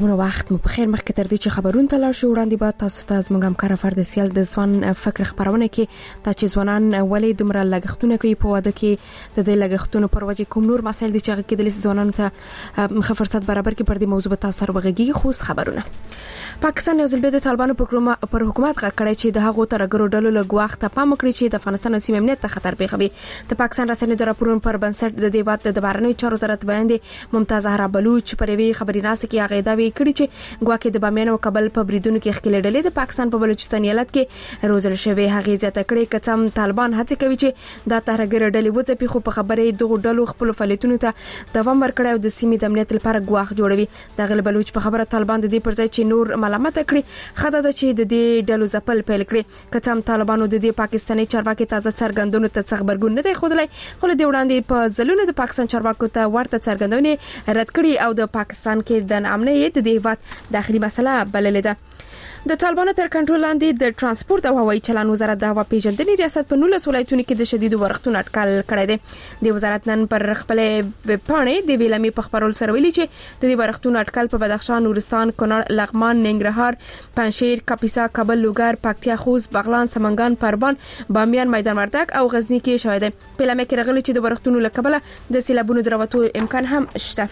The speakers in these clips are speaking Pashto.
سلامونه وخت مو په خیر. مخکې تر دې چې خبرونه تلل شي وړاندې به تاسو ته زموږ همکار فردسیال د ځوان فکر خبرونه کې تا چې ځوانان ولې دومره لګښتونه کوي په واده کې د دې لګښتونو پر وجه کوم نور مسایل دي چې هغه کې د ځوانانو ته مخه فرصت برابر کې پر دې موضوع به تاسو ورغږیږي. خو خبرونه پاکستان یو ځل بیا د طالبانو پر حکومت غږ چې د هغو ترګرو ډلو له غواخته پام وکړي چې د افغانستان سیمې امنیت ته خطر پیښوي. د پاکستان رسنیو د راپورونو پر بنسټ د دې وخت د بهرنیو چارو وزارت بیان دی ممتاز زهرا بلوچ پر وی خبري ناسته کې هغه دا وی کړی چې ګواکې د بامیان او کابل په بریدونو کې خلک ډلې د پاکستان په بلوچستان ایالت کې روزل شوی هغه زیاته کړې کڅم طالبان هڅه کوي چې دا ترګر ډلې وځي خو په خبره دغه ډلو خپل فعالیتونو ته دوام ورکړي او د سیمې د امنیت لپاره ګواخ جوړوي. د غل بلوچ په خبره طالبان د دې پر ځای چې نور ملامت کړي خدای د چې د دې ډلو ځپل پیل کړي. کڅم طالبانو د دې پاکستاني چارواکي تازه څرګندونو ته خبرګون نه دی خودلای خو د وړاندې په ځلونو د پاکستان چارواکو ته ورته څرګندونې رد کړي او د پاکستان کې د امنیت د هیواد داخلي مسله بللې ده. د طالبانو تر کنټرول لاندې د ترانسپورت او هوایي چلن وزارت د هوا پیژندنې ریاست په 19 ولایتونو کې د شدید ورښتونو اټکل کړی دی. د وزارت نن پر خپل پاڼې د ویلمي په خبرول سره ویلي چې د دې ورښتونو اټکل په بدخشان، نورستان، کونړ، لغمان، ننګرهار، پنجشیر، کاپیسا، کابل، لوګر، پکتیا، خوست، بغلان، سمنګان، پروان، بامیان، میدان وردګ او غزنی کې شوی دی. په لمه کې راغلي چې د ورښتونو لکبله د سیلابونو درواتو امکان هم شته.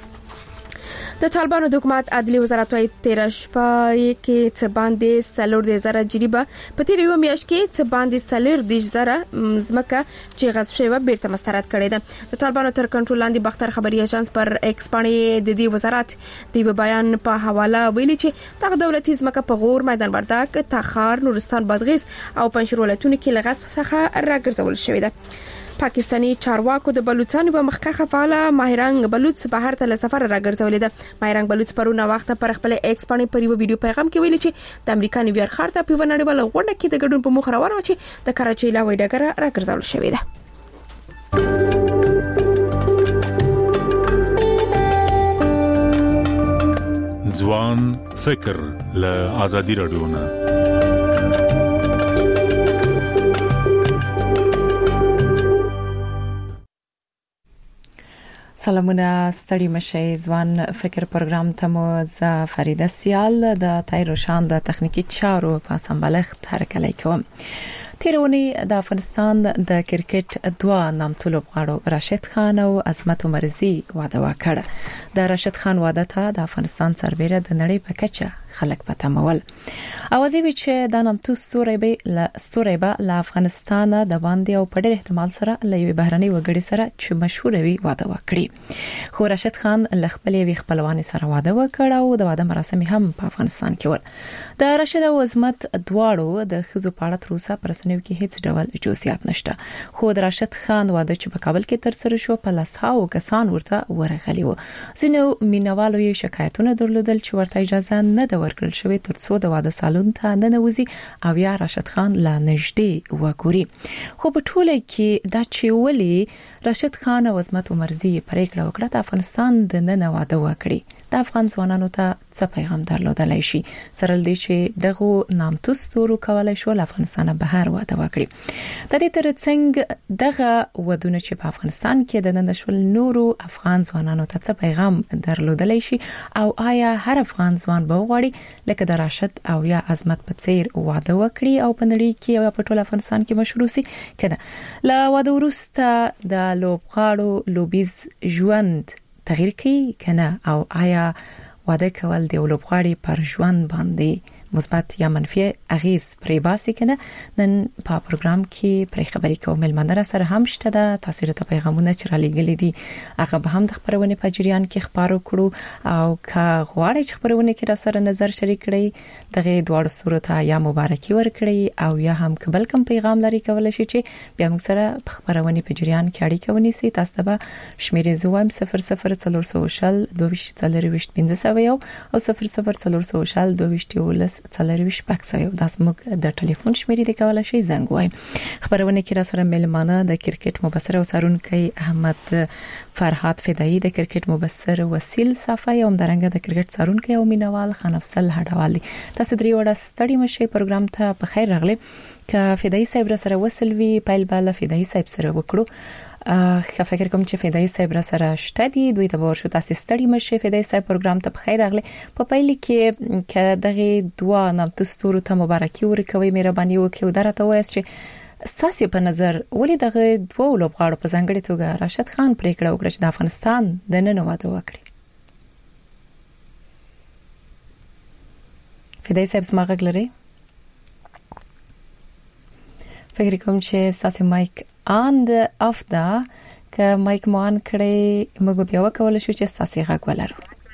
د طالبانو د حکومت عدلي وزارت وايي 13 شپه کې څه باندې 30,000 جریبه په تیر یو میاشت کې څه باندې 30,000 زمکه چې غصب شوی بیرته مسترد کړي ده. د طالبانو تر کنټرول لاندې بختر خبري اژانس پر ایکس باندې د دې وزارت د بیان په حواله ویلي چې دغه دولتي زمکه په غور، میدان وردګ، تخار، نورستان، بادغیس او پنجشیر ولایتونو کې لغصب څخه راګرځول شوی ده. پاکستاني چارواکو د بلوچستان په مخکخه فعال ماهرنګ بلوچ بهر ته سفر راګرځولې ده. ماهرنګ بلوچ پرونه وخت پر خپل ایکس باندې پر یو ویډیو پیغام کې ویلي چې د امریکا نیویارک ښار ته په نړیواله غونډه کې د ګډون په مخ روان و چې د کراچۍ له وای ډګر راګرځول شوې ده. ځوان فکر له آزادي رادیو نه سلامونه ستړي مشه. ځوان فکر پروګرام ته مو ز فریده سیال د تایروشان د تخنیکی چارو په سمبالښت هرکلی کوم. تیرونی د افغانستان د کرکټ دوا نامتو لوبغاړو راشد خان او عظمت عمرزي واده وکړ. د راشد خان واده ته د افغانستان سربېره د نړۍ په کچه خلک پتمول. اوازې وی چې د نامتو ستوري به له افغانستان د باندې او په ډېر احتمال سره له یو بهرني وګړي سره چې مشهور وي واده وکړي. خو راشد خان له خپلې خپلوان سره واده وکړ او د واده مراسم هم په افغانستان کې ول. د راشد او عظمت دواړو د خزو پاړه تر اوسه پر رسنیو کې هیڅ ډول جزئیات نشته. خو د راشد خان واده چې په کابل کې تر سره شو په لاساو کسان ورته ورغلي وو. ځینو مینوالو یې شکایتونه درلودل چې ورته اجازه نه د ورکړل شوی ترڅو د واده سالون ته نه نوځي او یا راشد خان لا نږدې وګوري. خو په ټوله کې دا چې ولي راشد خان او عظمت عمرزي پریکړه وکړه د افغانستان د نن واده وکړي د افغان ځوانانو ته څه پیغام درلودلای شي سره دې چې دغه نامتو ستورو کولای شو له افغانستان بهر واده وکړي. د دې ترڅنګ دغه ودونه چې په افغانستان کې د نن شول نورو افغان ځوانانو ته څه پیغام درلودلای شي او آیا هر افغان ځوان به وغواړي لکه د راشد او یا عظمت په څیر واده وکړي او په نړۍ کې او په ټول افغانستان کې مشهور شي کده لا واده وروسته د لوبغاړو لوبیز ژوند تغییر کوي کنه او آیا واده کول د لوبغاړي پر ژوند باندې مثبت یا منفي اغیز پرې باسي کنه. نن په پروګرام کې پرې خبرې کوم. ملمنره سره هم شته د تاثیر ته پیغامونه چې را لګلې دي هغه به هم د خبرونه په جریان کې خبرو کړو او کا غواړي چې خبرونه کې را سره نظر شریک کړي دغه دواړو صورت یا مبارکي ورکړي او یا هم قبل کوم پیغام لري کولای شي چې بیا موږ سره خبرونه په جریان کې اړیکه ونیسي. تاسو ته شمیرې زوام 00404015 او 004022 څلرويش پکسه یو د اسمک د ټلیفون شمیرې د کولای شي زنګ وای. خبرونه کې را سره ملمانه د کرکټ مبصر او څارونکي احمد فرحات فدایی د کرکټ مبصر وسیل صفای او درنګ د کرکټ څارونکي او مینوال خان افضل هډوالي. تاسو درې وړه ستړي مشه پروګرام ته په خیر راغلی. ک فدایی صاحب سره وسلوي پایل بالا فدایی صاحب سره وکړو فکر کوم چې فدای صاحب را سره شته دي دوی ته ورشو تاسو ستړي مشه فدای صاحب پروګرام ته بخیر راغله په پیل کې ک دغه دوا نام تاسو ته مبارکي ورکوي مهرباني وکړئ درته وایي چې ستاسو په نظر ولې دغه دوه لوبغاړو په ځانګړي توګه راشد خان پریکړه وکړه چې د افغانستان د نن واده وکړي فدای صاحب سماغ لري فکر کوم چې ستاسو مایک اند افدا ک مایک مان کړي موږ بیا وکول شو چې ستاسو غږ ولرو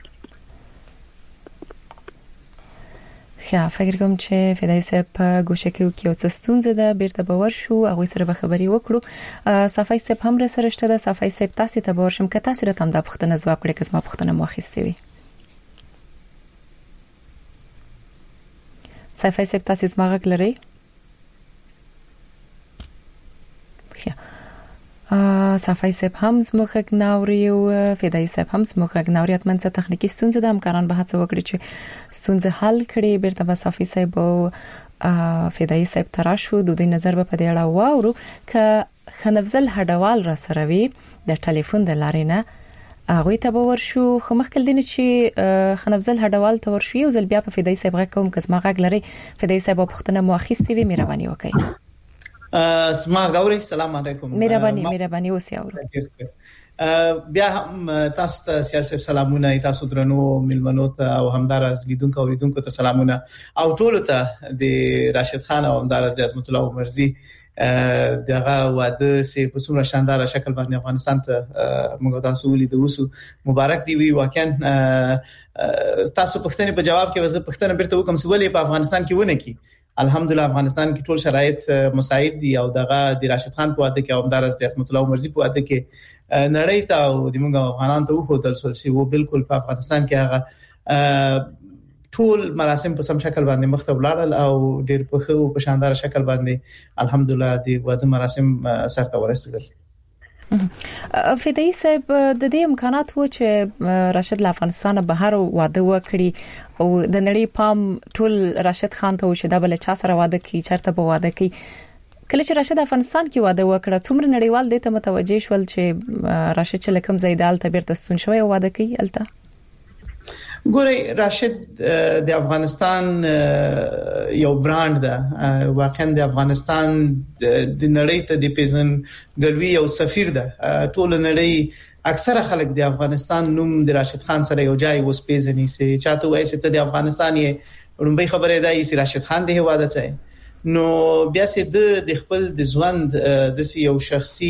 فکر کوم چې فدای صاحب په ګوشه کې یو څه ستونزه ده بیرته باور شو هغه سره به خبري وکړو صفای صاحب هم را سره شته ده صفای صاحب تاسو ته باور شم که تاسو را تم د پښتنه ځواب کړئ که ما پښتنه مخېستې وي صفای صاحب تاسو زماغ لري صفای صاحب هم زموږ غناوري او فدای صاحب هم زموږ غناوري اتمن څه تخنیکی ستونزه ده همکاران به هڅه وکړي چې ستونزه حل کړي بیرته به صفای صاحب او فدای صاحب تراشو د دوی نظر په دې اړه واورو ک خنفزل هډوال را سره وي د ټلیفون د لارې نه هغه ته باور شو خو مخکې دین چې خنفزل هډوال ته ورشي او ځل بیا په فدای صاحب غږ کوم کس ما غږ لري فدای صاحب په پښتنه مؤخستې وي مهرباني وکړئ سما غوري السلام علیکم مهرباني اوسئ بیا هم تاسو ته سیاسي سلامونه تاسو درنو ملمنو ته او همدارس لیدونکو او لیدونکو ته سلامونه او ټول ته د راشد خان او همدارس د عظمت الله عمرزي دغه واده سي په څومره شاندار شکل باندې افغانستان ته موږ تاسو ولید اوسو مبارک دی وی واقعا تاسو پښتني په جواب کې وزه پښتنه بیرته وکم سولې په افغانستان کې ونه کی الحمدلله افغانستان کې ټول شرایط مساعد دي او دغه د راشد خان په واده کې او همدارس د عظمت الله عمرزي په واده کې نړۍ ته او د موږ افغانان ته خو دل سولسي وو بالکل په افغانستان کې هغه ټول مراسم په سم شکل باندې مخته ولاړل او ډېر په خو په شاندار شکل باندې الحمدلله د واده مراسم سرته ورسېدل فدای صاحب د دې امکانات وو چې راشد له افغانستان بهر واده وکړي او د نړۍ پام ټول راشد خان ته وشي دا بل چا سره واده کوي چرته به واده کوي کله چې راشد افغانستان کې واده وکړه څومره نړیوال دې ته متوجه شول چې راشد چې لکم زیدال ته بیرته ستون شوی واده کوي الته ګوري راشد د افغانستان یو برانډ ده واقعا د افغانستان د نړۍ ته د پیژن ګلوي او سفیر ده ټول نړۍ اکثره خلک د افغانستان نوم د راشد خان سره یو ځای وس پیژني چې چاته وایي چې د افغانستان یې ورنبي خبره ده چې راشد خان د هواده ځای نو بیا چې د خپل د ژوند د یو شخصي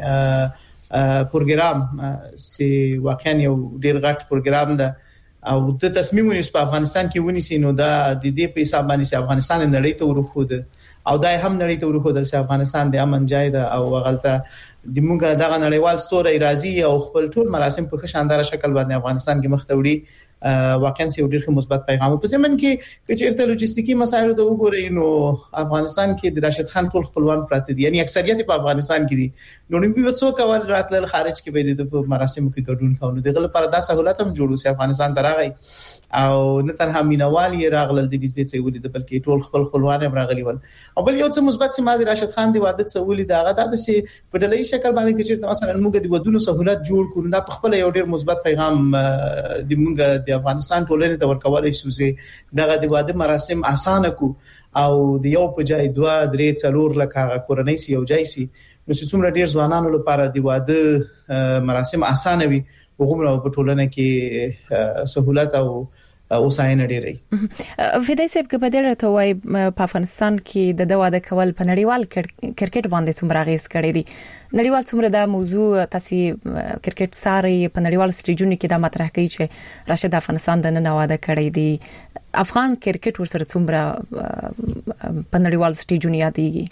پروګرام چې واقعا یو ډیر غټ پروګرام ده او د تصمیمونو په افغانستان کې ونیسي نو دا د دې په حساب باندې چې افغانستان نړۍ ته ورخود او دا هم نړۍ ته ورخود چې افغانستان د امن ځای ده او غلطه د موږ دغه نړیوال ستوري راځي او خپل ټول مراسم په شاندار شکل باندې افغانستان کې مخته وړي واقعا سي ډېر مثبت پیغام په زمن کې چې چیرته لوجستیکي مسایل ته وګورئ نو افغانستان کې د راشد خان ټول خپلوان پراته دي یعنی اکثریت په افغانستان کې دي نو نیم په څو کول راتل خارج کې به د مراسم کې ګډون کوي دغه لپاره دا سہولت هم جوړو سي افغانستان تراغي او نه تنها مینوال یې راغلل د دې څه ولید بلکې ټول خپلوان هم راغلي ول او بل یو څه مثبت چې ما د راشد خان دی واده څه ولید هغه د په ډلې شکل باندې چې مثلا موږ د ودونو سہولت جوړ کړو دا په خپل یو ډیر مثبت پیغام د موږ د افغانستان ټولنې ته ورکولای شو چې دغه د واده مراسم اسانه کو او د یو په ځای 2-3 لکه کورنۍ سی یو ځای سی نو چې څومره ډیر ځوانانو لپاره د واده مراسم اسانه وي وګوره په ټولنه کې سہولت او اوساینه ډیرې فدای صاحب کې په دې ته وای په افغانستان کې د واده کول په نړیوال کرکټ باندې څومره غیس کړی دي نړیوال څومره دا موضوع تاسو کرکټ ساري په نړیوال سټیجونو کې دا مطرح کوي چې راشد افغانستان د نن واده کړی دي افغان کرکټ ورسره څومره په نړیوال سټیجونو یادېږي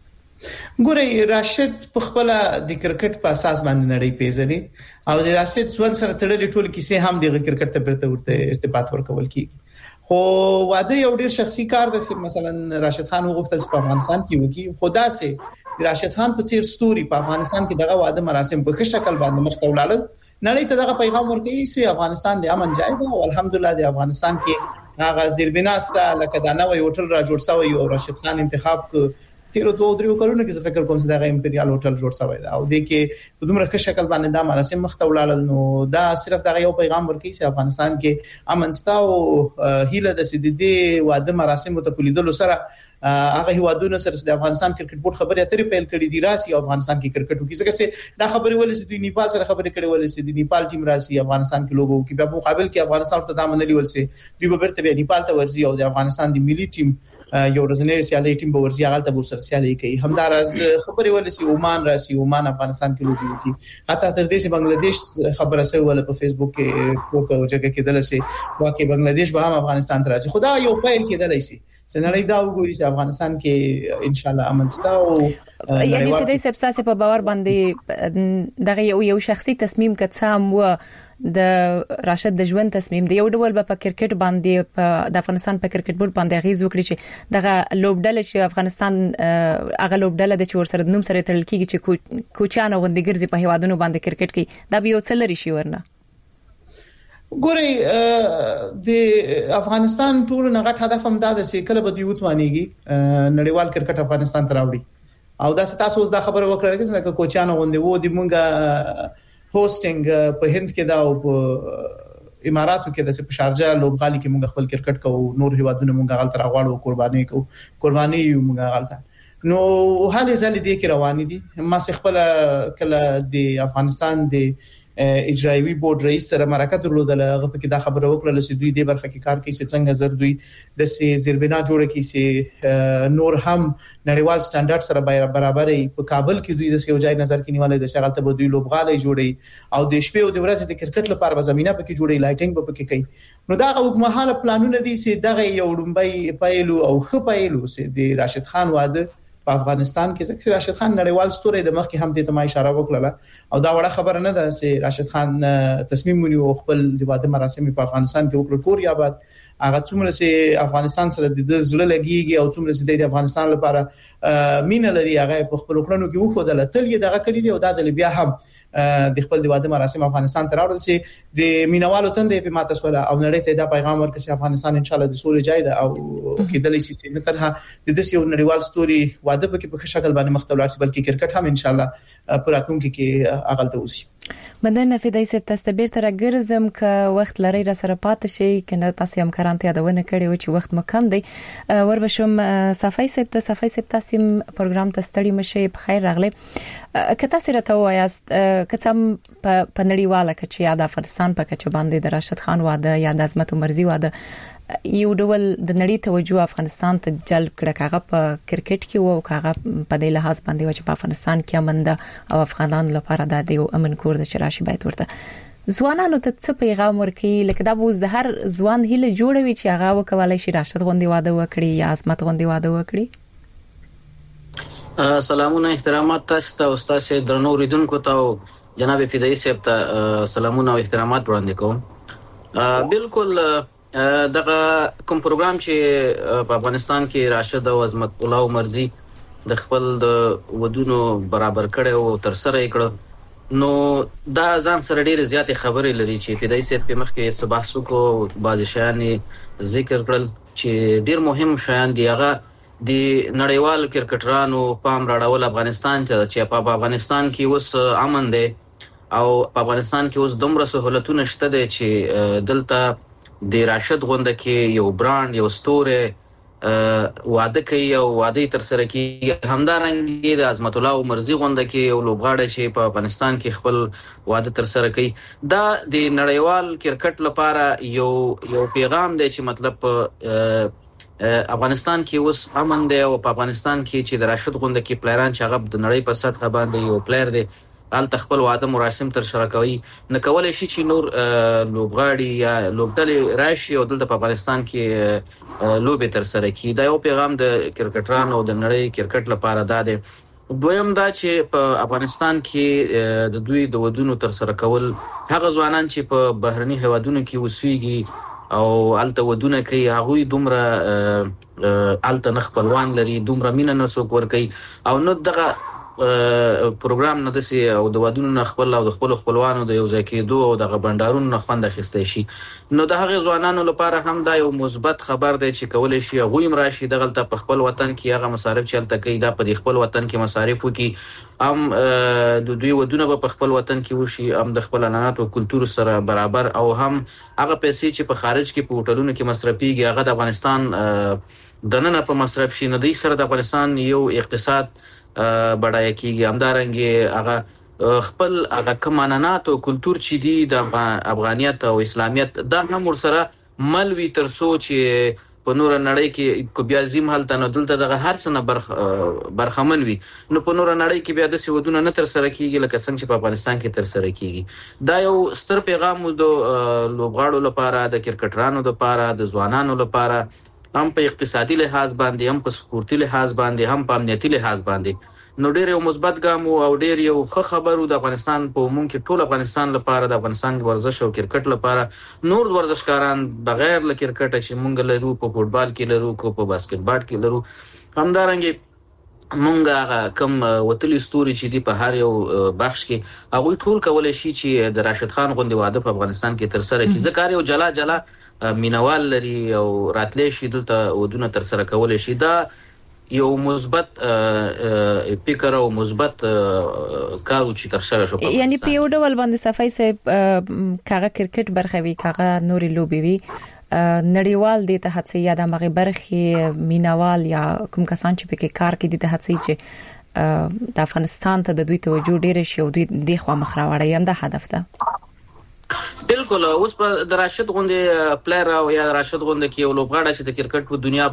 ګورې راشد په خپل د کرکټ په اساس باندې نړۍ پیژني او د راشد څون سره تړلې ټول کیسه هم د کرکټ ته ورته ارتباط ورکول کیږي خو واده یو ډیر شخصي کار ده چې مثلا راشد خان وغوښتل چې په افغانستان کې وکړي خدا سي راشد خان په څیر ستوري په افغانستان کې دغه واده مراسم په ښه شکل باندې مخته ولاړل نړۍ ته دغه پیغام ورکړي چې افغانستان د امن ځای دی او الحمدلله د افغانستان کې هغه زیربناسته لکه ځانوي هوټل را جوړ شوی او راشد خان انتخاب ک تیر 2-3 کلونو کې فکر کوم چې دا امپریال هوټل جوړ شوی دا او د کې په دومره ښه شکل باندې دا مراسم مخته ولاړل نو دا صرف دا یو پیغام ورکوي چې افغانستان کې امنستا او هیله د سديدي واده مراسم ته پولیدلو سره هغه هیوادونو سره د افغانستان کرکټ بورډ خبرې اترې پیل کړې دي راسي افغانستان کې کرکټ وکړي څنګه دا خبرې ولې چې د نیپال سره خبرې کړې ولې چې د نیپال ټیم راسي افغانستان کې لوګو کې په مقابل کې افغانستان ته د منلي ولسي دوی به برته نیپال ته ورځي او د افغانستان د ملي ټیم یو ورځنی سیالي ټیم به ورځي هغه ته ورسره سیالي کوي همدارز خبرې ولې چې عمان راسي عمان افغانستان کې لوګي کی حتی تر دې چې بنگلاديش خبره سره ول په فیسبوک کې پورته وجهه کې دلسه واکه بنگلاديش به هم افغانستان ته راسي خدا یو پیل کې دلسي څنګه دا وګوري چې افغانستان کې ان شاء الله امنستا او یعنی چې د سبساسه په باور باندې دغه یو شخصي تصمیم کڅام و د راشد د ژوند تصمیم دی یو ډول په کرکټ باندې د افغانستان په کرکټ بورډ باندې غیز وکړي چې دغه لوبډل چې افغانستان هغه لوبډل د چور سره نوم سره تړل کیږي چې کوچانه غونډې ګرځي په هیوادونو باندې کرکټ کې دا به یو څه لري شي ورنه ګوري د افغانستان ټول نغټ هدف هم دا د کله به دی وتوانيږي نړیوال کرکټ افغانستان ته راوړي او دا تاسو اوس دا خبره وکړه چې کوچانه غونډه وو د مونږه هوستینګ په هند کې دا او په اماراتو کې د شارجه لوبغالي کې مونږ خپل کرکټ کوو نور هیوادونو مونږ غلط راغواړو قرباني یو مونږ غلطه نو حالې ځلې دي کې روان دي ما خپل کله د افغانستان د اجرایوي بورډ رئیس سره مرکه درلودل هغه په کې دا خبره وکړه چې دوی د برخه کې کار کوي چې څنګه زر دوی د زیربنا جوړه کوي چې نور هم نړیوال سټانډرډ سره برابرې په کابل کې دوی د یو ځای نظر کې نیولې د شغلته به دوی لوبغالي جوړي او د شپې او د ورځې د کرکټ لپاره زمينه پکې جوړي لایټینګ به پکې کوي نو دا حکومتاله پلانونه دي چې دغه یو ډومبای پایلو او خپایلو چې د راشد خان واده په افغانستان کې ځکه راشد خان نړیوال ستوري د مخ کې هم د تمای اشاره وکړه او دا وړه خبره نه ده چې راشد خان تصمیم ونیو خپل د واده مراسم په افغانستان کې وکړ کور یاباد هغه څومره چې افغانستان سره د زړه لګيږي او څومره چې د افغانستان لپاره مینه لري هغه په خپل کړنو کې وخدل تل یې دغه کړی دی او دا ځل بیا هم د خپل د واده مراسم افغانستان ته راوړل چې د مینوالو تندې په ماته سوله او نړۍ ته دا پیغام ورکړي چې افغانستان ان شاء الله د سولې ځای ده او کېدلې چې نه ترها د دې یو نړیوال ستوري واده په شکل باندې مختلف شي بلکې کرکټ هم ان شاء الله پر راتلونکي کې اغلته وسی مندنه فدای سپ تاسو بیرته راګرځم ک وخت لري را سره پات شي کنه تاسو هم کارانته یادونه کړی و چې وخت مکم دی ور بشم صفای سپ تاسو پروګرام ته ستړي مشه په خیر راغله کته سره ته وایاست کڅم په نړیواله کچ یا د افغانستان په کچ باندې د راشد خان واده یا د عظمت مرزي واده یو ډول د نړۍ توجه افغانستان ته جلب کړه کاغه په کرکټ کې وو کاغه په دې لحاظ باندې و چې په افغانستان کې امنده او افغانان لپاره د یو امن کور د چرشي باید ورته ځوانانو ته څه پیغام ورکړي لکه دا بوز د هر ځوان هله جوړوي چې هغه وکولای شي راشد غوندي واده وکړي یا عظمت غوندي واده وکړي سلامونه احترامات تاسو ته استاد درنو ریدونکو ته جناب فدای صاحب ته سلامونه او احترامات وړاندې کوم بالکل دغه کوم پروګرام چې په افغانستان کې راشد او عظمت الله مرزي د خپل د ودونو برابر کړي او تر سره کړه نو دا ځان سره ډېر زیات خبرې لري چې فدای صاحب په مخ کې صباح کو بعض شیان ذکر کړل چې ډېر مهم شیان دی هغه د نړیوال کرکټرانو پام راړول افغانستان چې په افغانستان کې اوس امن دی او په افغانستان کې اوس دومره سہولتونه شته دي چې دلته د راشد غونډه کې یو برانډ یو ستوره واده کوي او واده تر سره کوي همدارنګه د عظمت الله مرزي غونډه کې یو لوبغاړی چې په افغانستان کې خپل واده تر سره کوي دا د نړیوال کرکټ لپاره یو پیغام دی چې مطلب افغانستان کې اوس امن دی او په افغانستان کې چې د راشد غونډه کې پلیران چې هغه د نړۍ په سطح باندې یو پلیر دی الته خپل واده مراسم تر سره کوي نه کولای شي چې نور لوبغاړي یا لوبډلې راشي او دلته په افغانستان کې لوبې تر سره کوي دا یو پیغام د کرکټرانو او د نړۍ کرکټ لپاره دا دی دویم دا چې په افغانستان کې د دوی د ودونو تر سره کول هغه ځوانان چې په بهرني هیوادونو کې وسويږي او الته ودونه کوي هغه دومره الته نخپلوان لري دومره مینه نسوک ور کوي او نو دغه پروګرام نه دسي او د ودونو خپل او د خپلوانو د یو ځای کېدو او د بندارونو نه خوند اخیستي شي نو د هغه ځوانانو لپاره هم دا یو مثبت خبر دی چې کولای شي غویم راشي دغه په خپل وطن کې هغه مصارف چلته کوي دا په خپل وطن کې مصارف وکي هم د دوی ودونه په خپل وطن کې وشي هم د خپل عنعنات او کلچر سره برابر او هم هغه پیسې چې په خارج کې په هوټلونو کې مصرفيږي هغه د افغانستان دننه په مصرف شي نه دی سره د افغانستان یو اقتصاد بډای کیږي همدارنګه هغه خپل هغه کمانانات او کلچر چې دی د افغانیت او اسلامیت دا هم ورسره ملوي تر سوچ په نور نړۍ کې کو بیا زم حالت نه دلته دغه هر څه برخمن وي نو په نور نړۍ کې بیا د سودونه نه تر سره کیږي لکه څنګه چې په افغانستان کې تر سره کیږي دا یو ستر پیغام د لوبغاړو لپاره د کرکټرانو لپاره د ځوانانو لپاره هم په اقتصادي لحاظ باندې هم په سکیورتي لحاظ باندې هم په امنیتي لحاظ باندې نو ډېر یو مثبت ګام او ډېر یو ښه خبرو د افغانستان په عموم کې ټول افغانستان لپاره د افغانستان ورزش او کرکټ لپاره نور ورزشکاران بغیر له کرکټ چې مونږ لرو په فوټبال کې لرو کو په باسکټبال کې لرو همدارنګه مونږه کم وتلی ستوري چې دی په هر یو بخش کې هغه ټول کولای شي چې د راشد خان غوندي واده په افغانستان کې تر سره کی ځکه یو جلا مینوال لري او راتلې شي دلته ودونه تر سره کولای شي دا یو مثبت فکر او مثبت کارو چې تر سره شو یعنی په یو ډول باندې صفای صاحب کاغه کرکټ برخوي کاغه نوري لوبي وي نړیوال دي ته هڅه یا د مغه برخي مینوال یا کوم کسان چې په کار کې دي ته هڅه چې د افغانستان ته د دوی توجه ډیر شي او دوی د خوا مخ راوړي هم د هدف ده بالکل اوس په د راشد غوندې پلیئر او یا راشد غوندې کې یو لوبغاړی چې د کرکټ په دنیا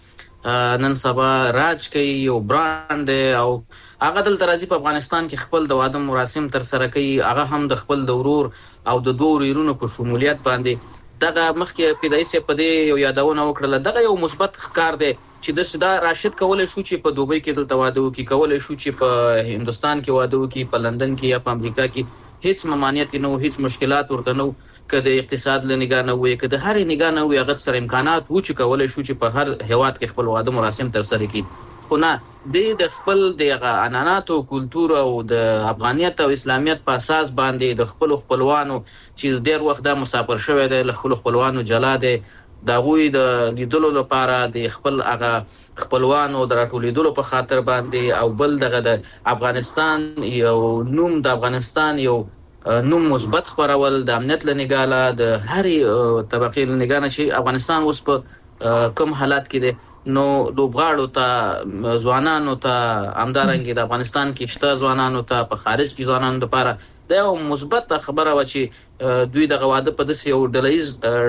باندې نن سبا راج کوي یو برانډ او هغه د ترازی په افغانستان کې خپل د واده مراسم تر سره کوي هغه هم د خپل د ورور او د دوه ورونو په شمولیت باندې دغه مخکې پیدایسه په دې یو یادونه وکړه دغه یو مثبت ښکار دی چې دا راشد کولای شو چې په دوبۍ کې دلته واده وکړي کولای شو چې په هندستان کې واده وکړي په لندن کې یا په امریکا کې هیڅ ممانعت نه هیڅ مشکلات ورته نه کده اقتصاد له نگاه نه وي کده هر نگاه نه وي هغه سره امکانات و چې کولای شو چې په هر هیواد کې خپل واده مراسم تر سره کړي خو نه د خپل د عنعنات او کلچر او د افغانیت او اسلامیت په اساس باندې د خپلوانو چې ډیر وخت د مسافر شوی دی له خپلوانو جلا دی دا غوي د لیدلو لپاره د خپل هغه خپلوانو درټولیدلو په خاطر باندې او بل دغه د افغانستان یو نوم د افغانستان یو نوم مثبت خبرول د امنیت لنګاله د هر طبقې لنګانه چې افغانستان اوس په کوم حالات کې دی نو لوبغاړو ته ځوانانو ته همدارنګه د افغانستان کې شته ځوانانو ته په خارج کې ځوانانو لپاره دا یو مثبت خبره و چې دوی د غواده په داسې یو ډلهیز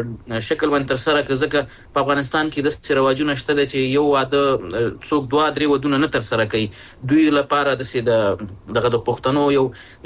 شکل باندې تر سره کړه په افغانستان کې د داسې رواجونه شته چې یو واده څوک دوه درې ودونه نه تر سره کوي دوی لپاره دغه د پښتنو یو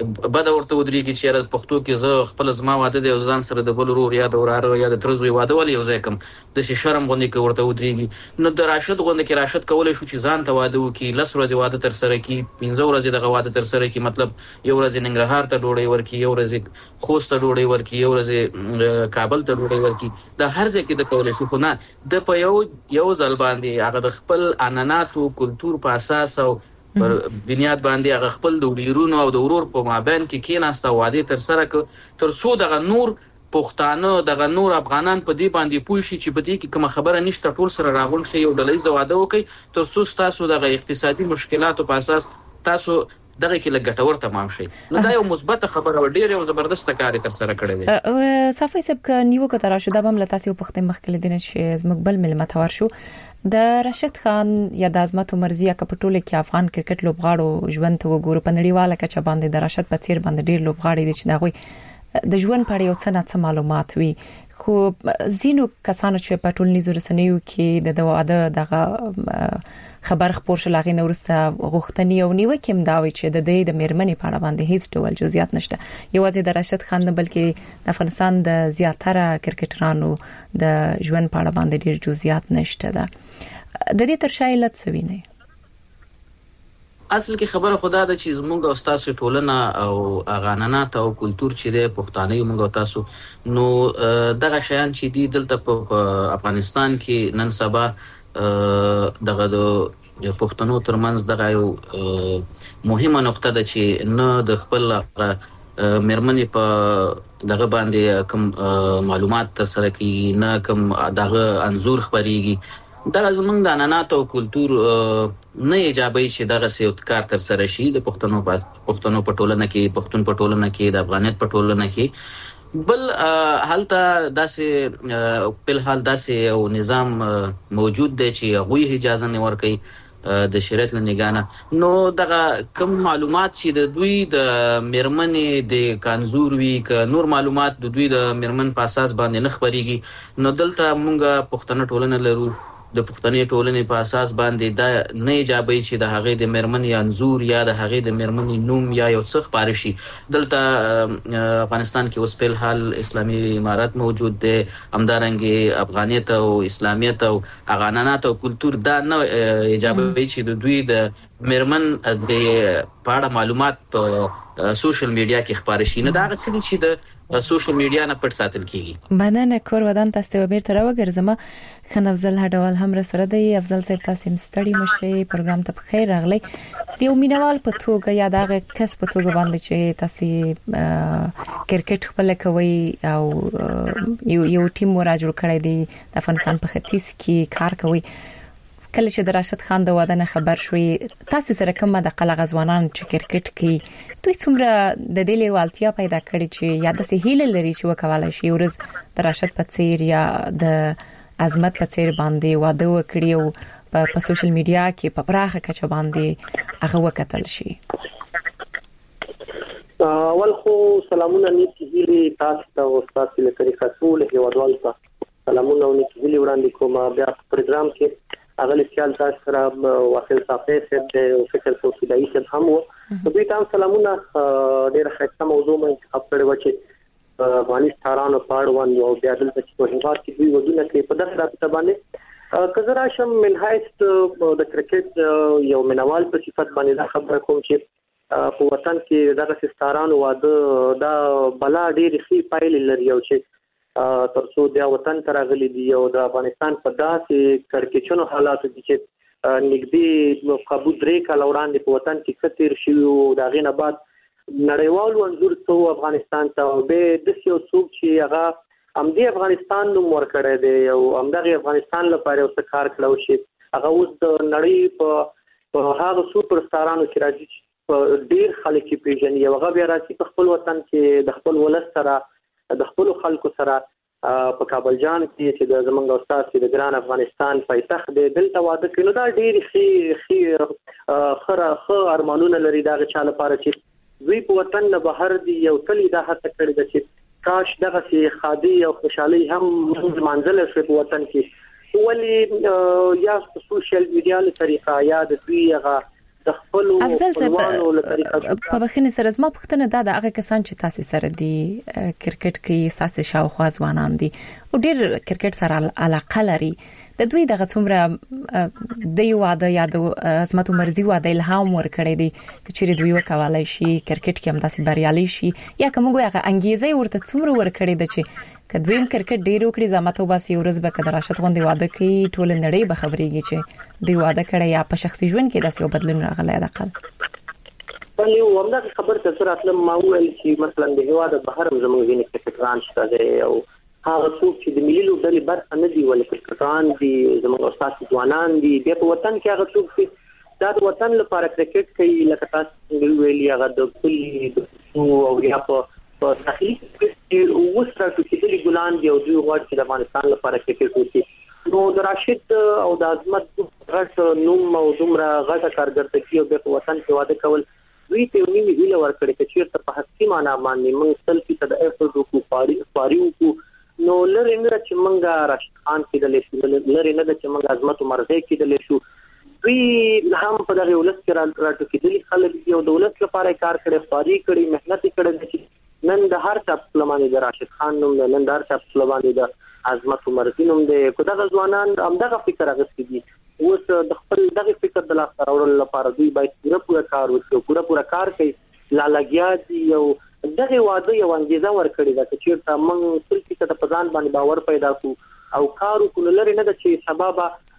بد ورته ودرېږي چې د پښتو کې زه خپل زما واده دی ځان سره د بل ورور یا د وراره یا د ترزوی واده ولې یو ځای کوم د شرم غونډې کې ورته ودرېږي نو د راشد غونډې کې راشد کولای شو چې ځان ته واده وکړي 10 ورځې واده تر سره کړي 15 ورځې دغه واده تر سره کړي مطلب یو ورځ ننګرهار ته ډوړې ورکړي یو ورځ خوست ته ډوړې ورکړي یو ورځ کابل ته ډوړې ورکړي د هر ځای کې د کولای شو خو نه د په یو ځل باندې هغه د خپل عنعنات او کلچر په اساس او پر بنیاد باندې هغه خپل د ورونو او د ورور په مابین کې کېناسته واده تر سره تر څو دغه نور پښتانه دغه نور افغانان په دې باندې پوه شي چې په دې کې کوم خبره نشته ټول سره راغون شي یو ډلې زواده وکي تر څو تاسو دغه اقتصادي مشکلاتو په اساس تاسو دغه کې لګټور تمام شي نو دا یو مثبت خبره ډیره او زبردست کار تر سره کړی دی صفای سب ک نیو کتر شو د بم لتاسو پخته مخکله دینه چې زمقبل ملمتور شو د راشد خان یا د عظمت مرزیه کپټوله کې افغان کرکټ لوبغاړو ژوند ته وګورو په نړیواله کچه باندې د راشد په څیر باندې ډیر لوبغاړي دي چې دغه د ژوند په اړه یو څه معلومات وي خو زینو کسانو چې په ټولنیزو رسنیو کې د واده دغه خبر خبر شلاغي نورسته غوښتنی او نیوکه مداوي چې د دې د میرمنې په اړه باندې هیڅ ډول جزئیات نشته یوازې د راشد خان نه بلکې د افغانستان د زیاتره کرکټرانو د ژوند په اړه باندې ډیر جزئیات نشته ده د دې تر شا علت څه ویني اصل کې خبره خدا ده چې زموږ او تاسو ټولنه او اغانانات او کلچر چې د پښتانه موږ او تاسو نو دغه شیان چې دی دلته په افغانستان کې نن سبا دغه د پښتنو ترمنځ دغه یو مهمه نقطه ده چې نه د خپل مرمنې په دغه باندې کوم معلومات تر سره کیږي، نه کوم دغه انزور خبريږي. دا زمونږ د عنعنات او کلچر نه ایجابي چې دغه سیوت کار تر سره شي د پښتنو په ټولنه کې، پښتون په ټولنه کې، د افغانیت په ټولنه کې. بل حالته داسې په حال داسې او نظام موجود دی چې هغه اجازه نه ورکوي د شریعت لنګانه. نو دغه کوم معلومات چې د دوی د مرمنې د کانزور وی ک نور معلومات د دوی د مرمن په اساس باندې نه خبريږي، نو دلته مونږه پښتنه ټولنه لرو. د پښتنې ټولنې په اساس باندې دا نه ایجابي چې د هغې د مرمنې انزور یا د هغې د مرمنې نوم یا یو څه خبري شي. دلته افغانستان کې اوس په حال اسلامي امارات موجود دی، همدارنګه افغانیت او اسلامیت او عنعنات او کلچر دا نه ایجابي چې د دوی د مرمن د پاړه معلومات په سوشل میډیا کې خبري شي. نه دا څه چې د سوشل میډیا نه پټ ساتل کیږي. مننه کور ودان تاسو به بیرته راوګرځم. خن افضل هډوال هم سره دی. افضل صاحب تاسو مستړی مشه پروګرام ته بخیر راغلی. دی مینوال په توګه یا دغه کس په توګه باندې چې تاسو کرکټ خپل کوي او یو ټیم راجوړ کړی دی د افغانستان په ختیځ کې کار کوي. کله چې د راشد خان د واده نه خبر شوي، تاسو سره کومه د قلغ ځوانان چې کرکټ کوي دوی څومره د دې لیوالتیا پیدا کړې چې یا د سهیل لري چې وکولای شي ورځ د راشد په څیر یا د عظمت په څیر باندې واده وکړي او په سوشل میډیا کې په پراخه کچه باندې هغه وکتل شي؟ اول خو سلامونه نیکی هیلي تاسو ته او تاسو له طریقه ټول هیوادوال ته سلامونه او نیکی هیلي وړاندې کوم. بیا پروګرام کې اغل سیال تاسو سره واخل صافي سره د فکر سوسیالي سره هم وو. دوی ته سلامونه. ډېر ښه موضوع مې خبرې وکړي افغانستان په اړه یو بیا دلته چې په هیواد کې دوی ودونه کوي په دغه رابطه باندې کزرا شم من هایست د کرکټ یو منوال په صفت باندې دا خبره کوم چې په وطن کې دغه ستارانو واده دا بلا ډېر ښه پایلې لري او چې ترڅو د وطن ترغلي دی او د افغانستان په داسې کړکېچونو حالاتو کې چې نګدي قبو درې کال وړاندې په وطن کې کثیر شي او دا غینه بعد نړیوال منظور ته افغانستان ته به د یو څوک چې هغه امدي افغانستان نوم ورکړی دی او امدغه افغانستان لپاره اوس کار کړو شي هغه اوس د نړۍ په هغه سوپر ستارانو کې راځي ډیر خلک پیژني او هغه بیا راځي په خپل وطن کې د خپل ولس سره د خپل خلکو سره په کابل جان کې چې د زمونږ استاد چې د ګران افغانستان پایتخت دی دلته واده کړي. دا ډیر خو ارمانونه لري دا چا لپاره چې دوی په وطن نه بهر دي یو تلی دا هڅه کړې ده چې کاش دغه سي خادي او خوشحالي هم منځل شي په وطن کې. ولی یا سوشل میډیا له طریقه یا د دوی هغه افضل صاحب په بخښنې سره زما پوښتنه دا د هغه کسان چې تاسو سره دي کرکټ کې تاسو شاوخوا ځوانان دي او ډېر کرکټ سره علاقه لري د دوی دغه څومره د یو واده یا د عظمت مرزي واده الهام ورکړي دي چې دوی وکولای شي کرکټ کې هم داسې بریالي شي یا کومه هغه انګیزه ورته څومره ورکړي د چې کدویم کرکټ ډیر وکړي زمته وباسي ورځ به کده راشد غوندي واده کوي ټول نړۍ به خبريږي چې دی واده کړي یا په شخصي ژوند کې داسې بدلون راغلی د اقل. په یو همدا خبر ته سره اصل ما ویل چې مثلا د هواده بهر زموږ ویني کرکټران شته او هغه څوک چې د ملي لوبډلې برخه نه دی ولې کرکټران دي زموږ استاد ځوانان دي د وطن کې هغه څوک چې د وطن لپاره کرکټ کوي لکه تاسو ویلي هغه د کلی او یا په داخلي وسره چې د ګلان دی او دوی غواړي چې د افغانستان لپاره کرکټ وکړي. نو د راشد او د عظمت غټ نوم او دومره غټه کارګردګي او د وطن کې واده کول دوی ته نیمه ویله ورکړي چې چیرته په حقیقي معنا باندې موږ سلفي ته د افرد کو پاریو کو نو لری نه چې موږ راشد خان کې د لشي لری نه چې موږ عظمت مرزه کې د لشو دوی هم په دغه ولس کې راټو کې دي خلک یو دولت لپاره کار کړي فاری کړي مهنت کړي نن د هر څه پلمانه د راشد خان نوم نن د هر څه پلمانه د عظمت مرزي نوم دی کو دغه ځوانان همدغه فکر راغستې دي اوس د خپل دغه فکر د لاس راوړل لپاره دوی باید پوره کار وکړي پوره کار کوي لالاګیا دي یو دغه واده یو انګیزه ورکړي دا چې موږ ټول څه په ځان باندې باور پیدا کو او کار وکړو لري نه چې سبب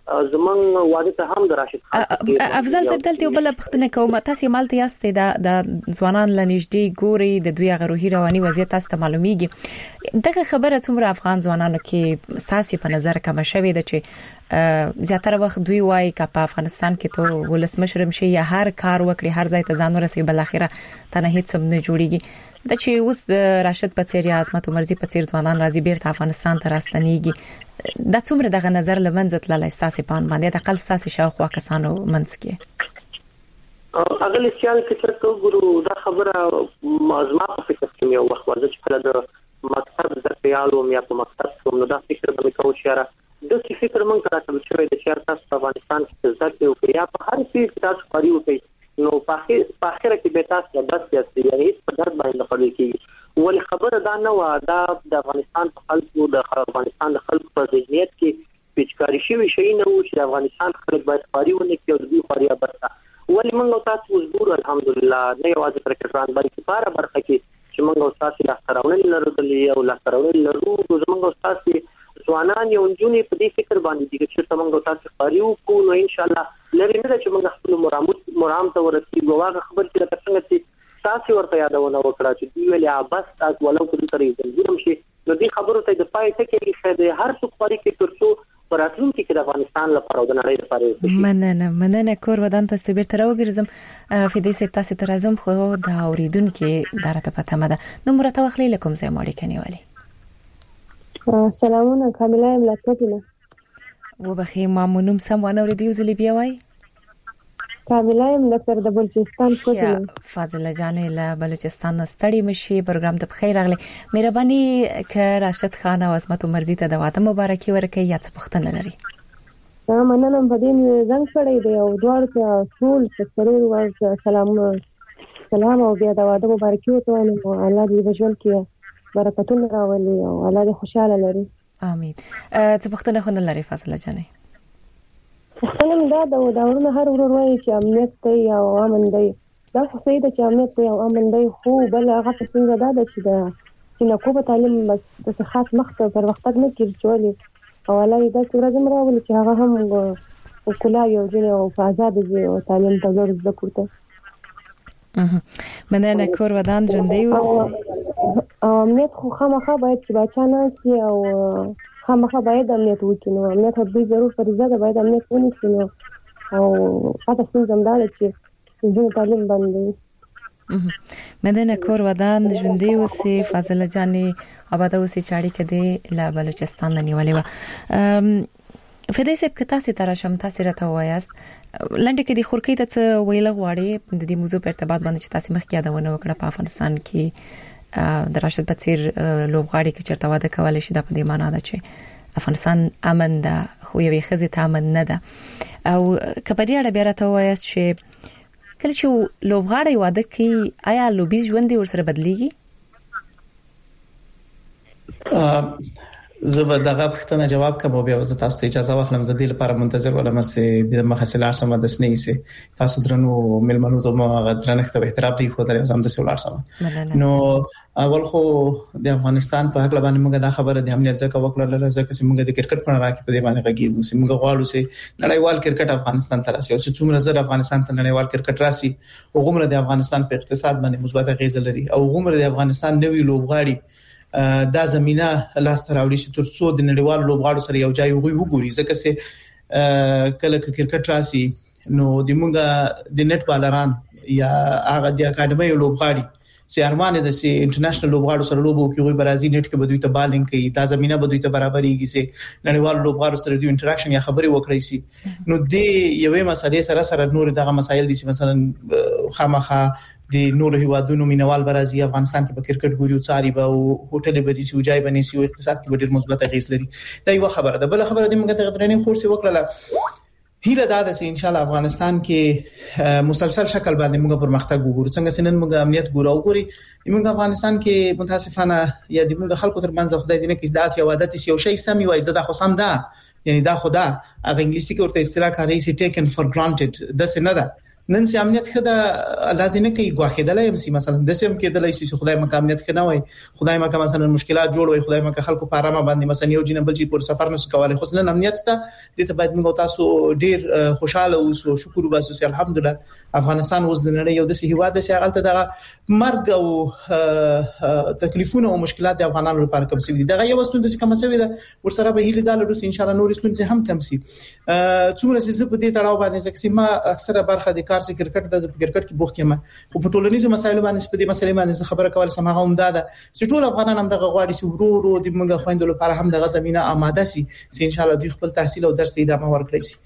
زمون واده ته هم راشد افضل زبدلته بل پختنه کوم تاسو مالته یاستې د ځوانان لنیږدې ګوري د دوی غروهي رواني وضعیت تاسو معلومیږي دغه خبره څومره افغان ځوانانو کې ساسي په نظر کم شوی د چې زیاتره وخت دوی وایي چې په افغانستان کې ته ولسمشرم شي یا هر کار وکړي هر ځای ته ځان ورسوي بل اخره تنه هیڅ هم نه جوړیږي د چې اوس د راشد پڅیر یا عظمت عمرزي پڅیر ځوانان راځي بیرته افغانستان ته راستنیږي د څومره دغه نظر لمنځه تللی ستاسو په باندې د خپل ستاسو شاوخوا کسانو منځ کې اغل سیال کې تر ګورو دا خبره مازما په فکر کې یو وخت ورته چې کله د مکتب د پیالو یا په مکتب کوم دا فکر به کوم شهره د څه فکر مونږ راځي چې د شهر تاسو په افغانستان کې ځکه او یا په هر څه کې تاسو پریو کوي نو په اخر کې به تاسو بس یاستئ یعنی په درد باندې خبرې کوي ول خبره دا نه و دا د افغانستان په خلکو د افغانستان د خلکو په ذهنیت کې پیچکاری شوی شي نه و چې د افغانستان خلک باید خاريونه کې او دوی خاریا برته ول موږ تاسو مزبور الحمدلله نه یوازې پر کډران باندې لپاره برخه کې چې موږ تاسو لا سره ولرو او لا سره ولرو موږ تاسو ځوانان یو جونې په دې فکر باندې دي چې موږ تاسو خاريو کو نو ان شاء الله لري نه چې موږ خپل مرام ته ورسېږو واغه خبر چې څنګه تاسو ورته یادونه وکړه چې دی ویلیا بس تاسو ولو کړی طریقې زم شي نو دې خبرو ته د پای ته کې خېده هر څوک پاري کې ترڅو پراتلون کې د افغانستان لپاره د نړۍ لپاره مننه کور ودان تاسو به تر وګرځم فدې سپ تاسو تر ازم خو د اوریدونکو درته پته مده نو مرته وخلی لكم زي مالي کنيوالي سلامونه کامله ملاتړه وبخي مامونم سم ونه اوریدیو زلی بیا وای کامله ملاتړ د بلوچستان کوټه فاضله جان له بلوچستان ستړي مشي پروګرام ته بخیر راغلی مهرباني ک راشد خان او عظمت عمرزي ته د واده مبارکي ورکړي یا څه پختنه لري مننه په دې زنګ کړی دی او دوړ ته ټول څلور ور سلام او بیا د واده مبارکي وته نو الله دې بجول کې برکتونه راولي او الله دې خوشاله لري امين څه پختنه خو نه لري فاضله جان خپل دا ورونه هر ورور وایي چې امنیت دی او امن دی دا خو سید چې امنیت دی او امن دی خو بل هغه څنګه دا چې دا چې نو په تعلیم بس د خاص مخته پر وخت نه کیږي او الله دا څنګه زم راولي چې هغه هم کلا یو جن او آزاد دي او تعلیم ته ضرورت وکړي مننه کور ودان ژوندۍ او امنیت خو خامخا باید چې بچا نه سي او خامخا باید امنیت وکړي نو امنیت د ضرورت فریضه ده باید امنیت ونیسي نو او تاسو څنګه دا چې جون تعلیم باندې مدنه کور ودان ژوندۍ اوسې فاضله جاني آباد اوسې چاړي کده لا بلوچستان لنیولې و فدې سب کتا سي تر شمتا سره ته وایست لنډه کې د خورکی ته ویل غواړي د دې موضوع په ارتباط باندې چې تاسو مخکې یادونه وکړه په افغانستان کې د راشد پڅیر لوبغاړي کې چرته واده کولای شي د په دې معنی ده چې افغانستان امن ده خو یوې خزې ته امن نه ده او کپدې اړه بیا راته وایست چې کله چې لوبغاړي واده کوي آیا لوبي ژوند ورسره بدليږي زه دغه پښتنه جواب کوم بیا زه تاسو ته اجازه واخلم زه د لپاره منتظر ولم چې د محصلار سم د سنې سي تاسو درنو ملمنو ته ما غدرنخت به احترام دی خو درې زم د سولار سم نو اول خو د افغانستان په حق باندې موږ دا خبره د امنیت ځکه وکړل ځکه چې موږ د کرکټ په اړه کې په دې باندې غږیږو چې موږ غواړو چې نړیوال کرکټ افغانستان ته راسي او چې څومره زر افغانستان ته نړیوال کرکټ راسي او غومره د افغانستان په اقتصاد باندې مثبت اغیز لري او غومره د افغانستان نوی لوبغاړي دا زمينه لاس تراوړي چې ترڅو د نړیوال لوبغاړو سره یو ځای وګوري ځکه چې کله کرکټ راسي نو د موږ د نت بالران یا هغه د اکیډمي لوبغاړي چې ارمان د سي انټرنیشنل لوبغاړو سره لوبو کوي برازي نت کې بدوي ته بالینګ کوي دا زمينه بدوي ته برابرېږي چې نړیوال لوبغاړو سره د انټراکشن یا خبري وکړي سي نو د یوې مسلې سره نور دغه مسایل دي چې مثلا خامخا د نور هیوادونو مینوال برازي افغانستان کې په کرکټ ګوري او څاري به او هوټل به دي سی وجای بنې سی او اقتصاد کې ډېر مثبت اغیز لري دا یو خبره ده بل خبره د موږ ته غدرنې خورسي وکړه هیله دا ده چې ان شاء الله افغانستان کې مسلسل شکل باندې موږ پرمختګ وګورو څنګه سنن موږ امنیت ګورو موږ افغانستان کې متاسفانه یا د موږ خلکو ترمنځ خدای دې نه کې داسې عادت یو شی سمي وای زده خو سم ده یعنی دا خدا هغه انګلیسي کې ورته اصطلاح کاری سي ټیکن فور ګرانټډ د څه نه ده نن سي امنیت خدا الله دې نه کوي غواخېدلای هم سي مثلا د سیم کېدلای سي خدای مکه امنیت کنه وای خدای مکه مثلا مشکلات جوړ وای خدای مکه خلکو په آرامه باندې مثلا یو جنبل چې پر سفر نس کولای خو نن امنیت ستا دې ته باید موږ تاسو ډیر خوشاله اوسو شکر وباسو سي الحمدلله افغانستان اوس د نړۍ یو د سي هواد سي هغه ته د مرګ او تکلیفونه او مشکلات د افغانانو لپاره کم سي دغه یو ستونزه چې کم سي ده ورسره به هیله دالو ان شاء الله نور ستونزې هم کم سي څومره چې په دې تړاو باندې چې ما اکثره برخه د کار سي کرکټ د کرکټ کې بوخت یم خو په ټولنیزو مسایلو باندې په دې مسلې باندې خبره کول سم هغه هم ده چې ټول افغانان هم دغه غواړي چې ورو د موږ خويندو لپاره هم دغه زمينه آماده سي چې ان شاء الله دوی خپل تحصیل او درس ادامه ورکړي سي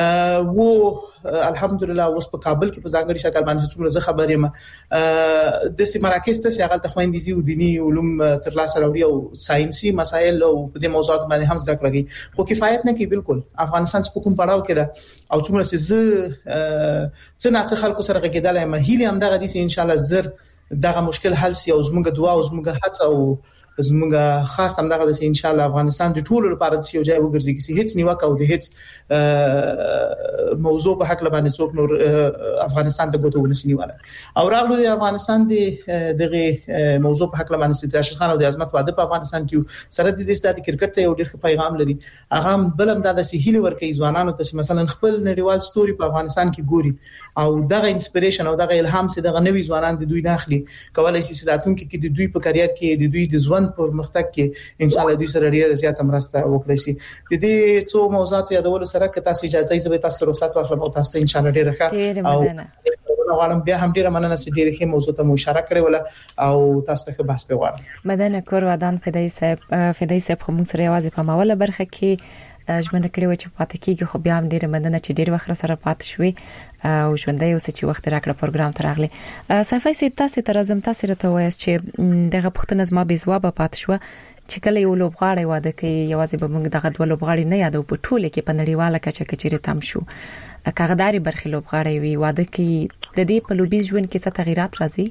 الحمدلله اوس په کابل کې په ځانګړي شکل باندې څومره زه خبر یم د سي مراکز ته هغه ته خويندې او ديني علوم تر لاسه راوړي او ساينسي مسایل او په دې موضوعات باندې هم ذکر لګي خو کفایت نه کوي بالکل افغانستان څخه کوم پړاو کې ده او څومره چې څنګه خلکو سره کېدلای مهیله هم دغه دي چې ان شاء الله زر دغه مشکل حل سي او زموږ دعا او زموږ هڅه او زموږ خاص هم دغه ان شاء الله افغانستان د ټولو لپاره د یو ځای وګرځي چې هیڅ نیوکه او د هیڅ موضوع په حق باندې څوک نور افغانستان ته ګوتو ونسي نیواله او راغلو د افغانستان دغه موضوع په حق باندې سید راشد خان او د عظمت واده په افغانستان کې سره د استاد کرکټ ته یو ډېر پیغام لري هغه بلم د سهيله ورکې ځوانانو ته مثلا خپل نړیوال ستوري په افغانستان کې ګوري او دغه انسپریشن او دغه الهام سي دغه نوي ځوانان د دوی داخلي کولای شي ساتونکو کې د دوی په کرییر کې د دوی د ځوان پر مختګ کې ان شاء الله دوی سره ډیره زیاته مرسته وکړي شي د دې څو موضوعات یادول سره که تاسو اجازه یې به تاسو رخصت واخلم او تاسو ان شاء الله ډیره ښه او غواړم بیا هم ډیره مننه چې ډیره ښه موضوع ته مشاره کړې ولا او تاسو ته بحث په وړاندې مدنه کور ودان فدای صاحب هم سره یوازې په ماوله برخه کې ژمنه کړې و چې پاتې کیږي خو بیا هم ډیره مدنه چې ډیر وخت سره پات شوي او ژوندۍ اوس چې وخت راکړه پروګرام ته راغلي صفای سیب تاسو ته راځم تاسو ته وایي چې دغه پښتنه زما به ځواب پات شو چې کله یو لوبغاړی واده کوي یوازې به موږ دغه دوه لوبغاړي نه یادو په ټوله کې په نړیواله کچه کچېره تم شو کاغداري برخې لوبغاړي وي واده کوي د دې په لوبیز ژوند کې څه تغیرات راځي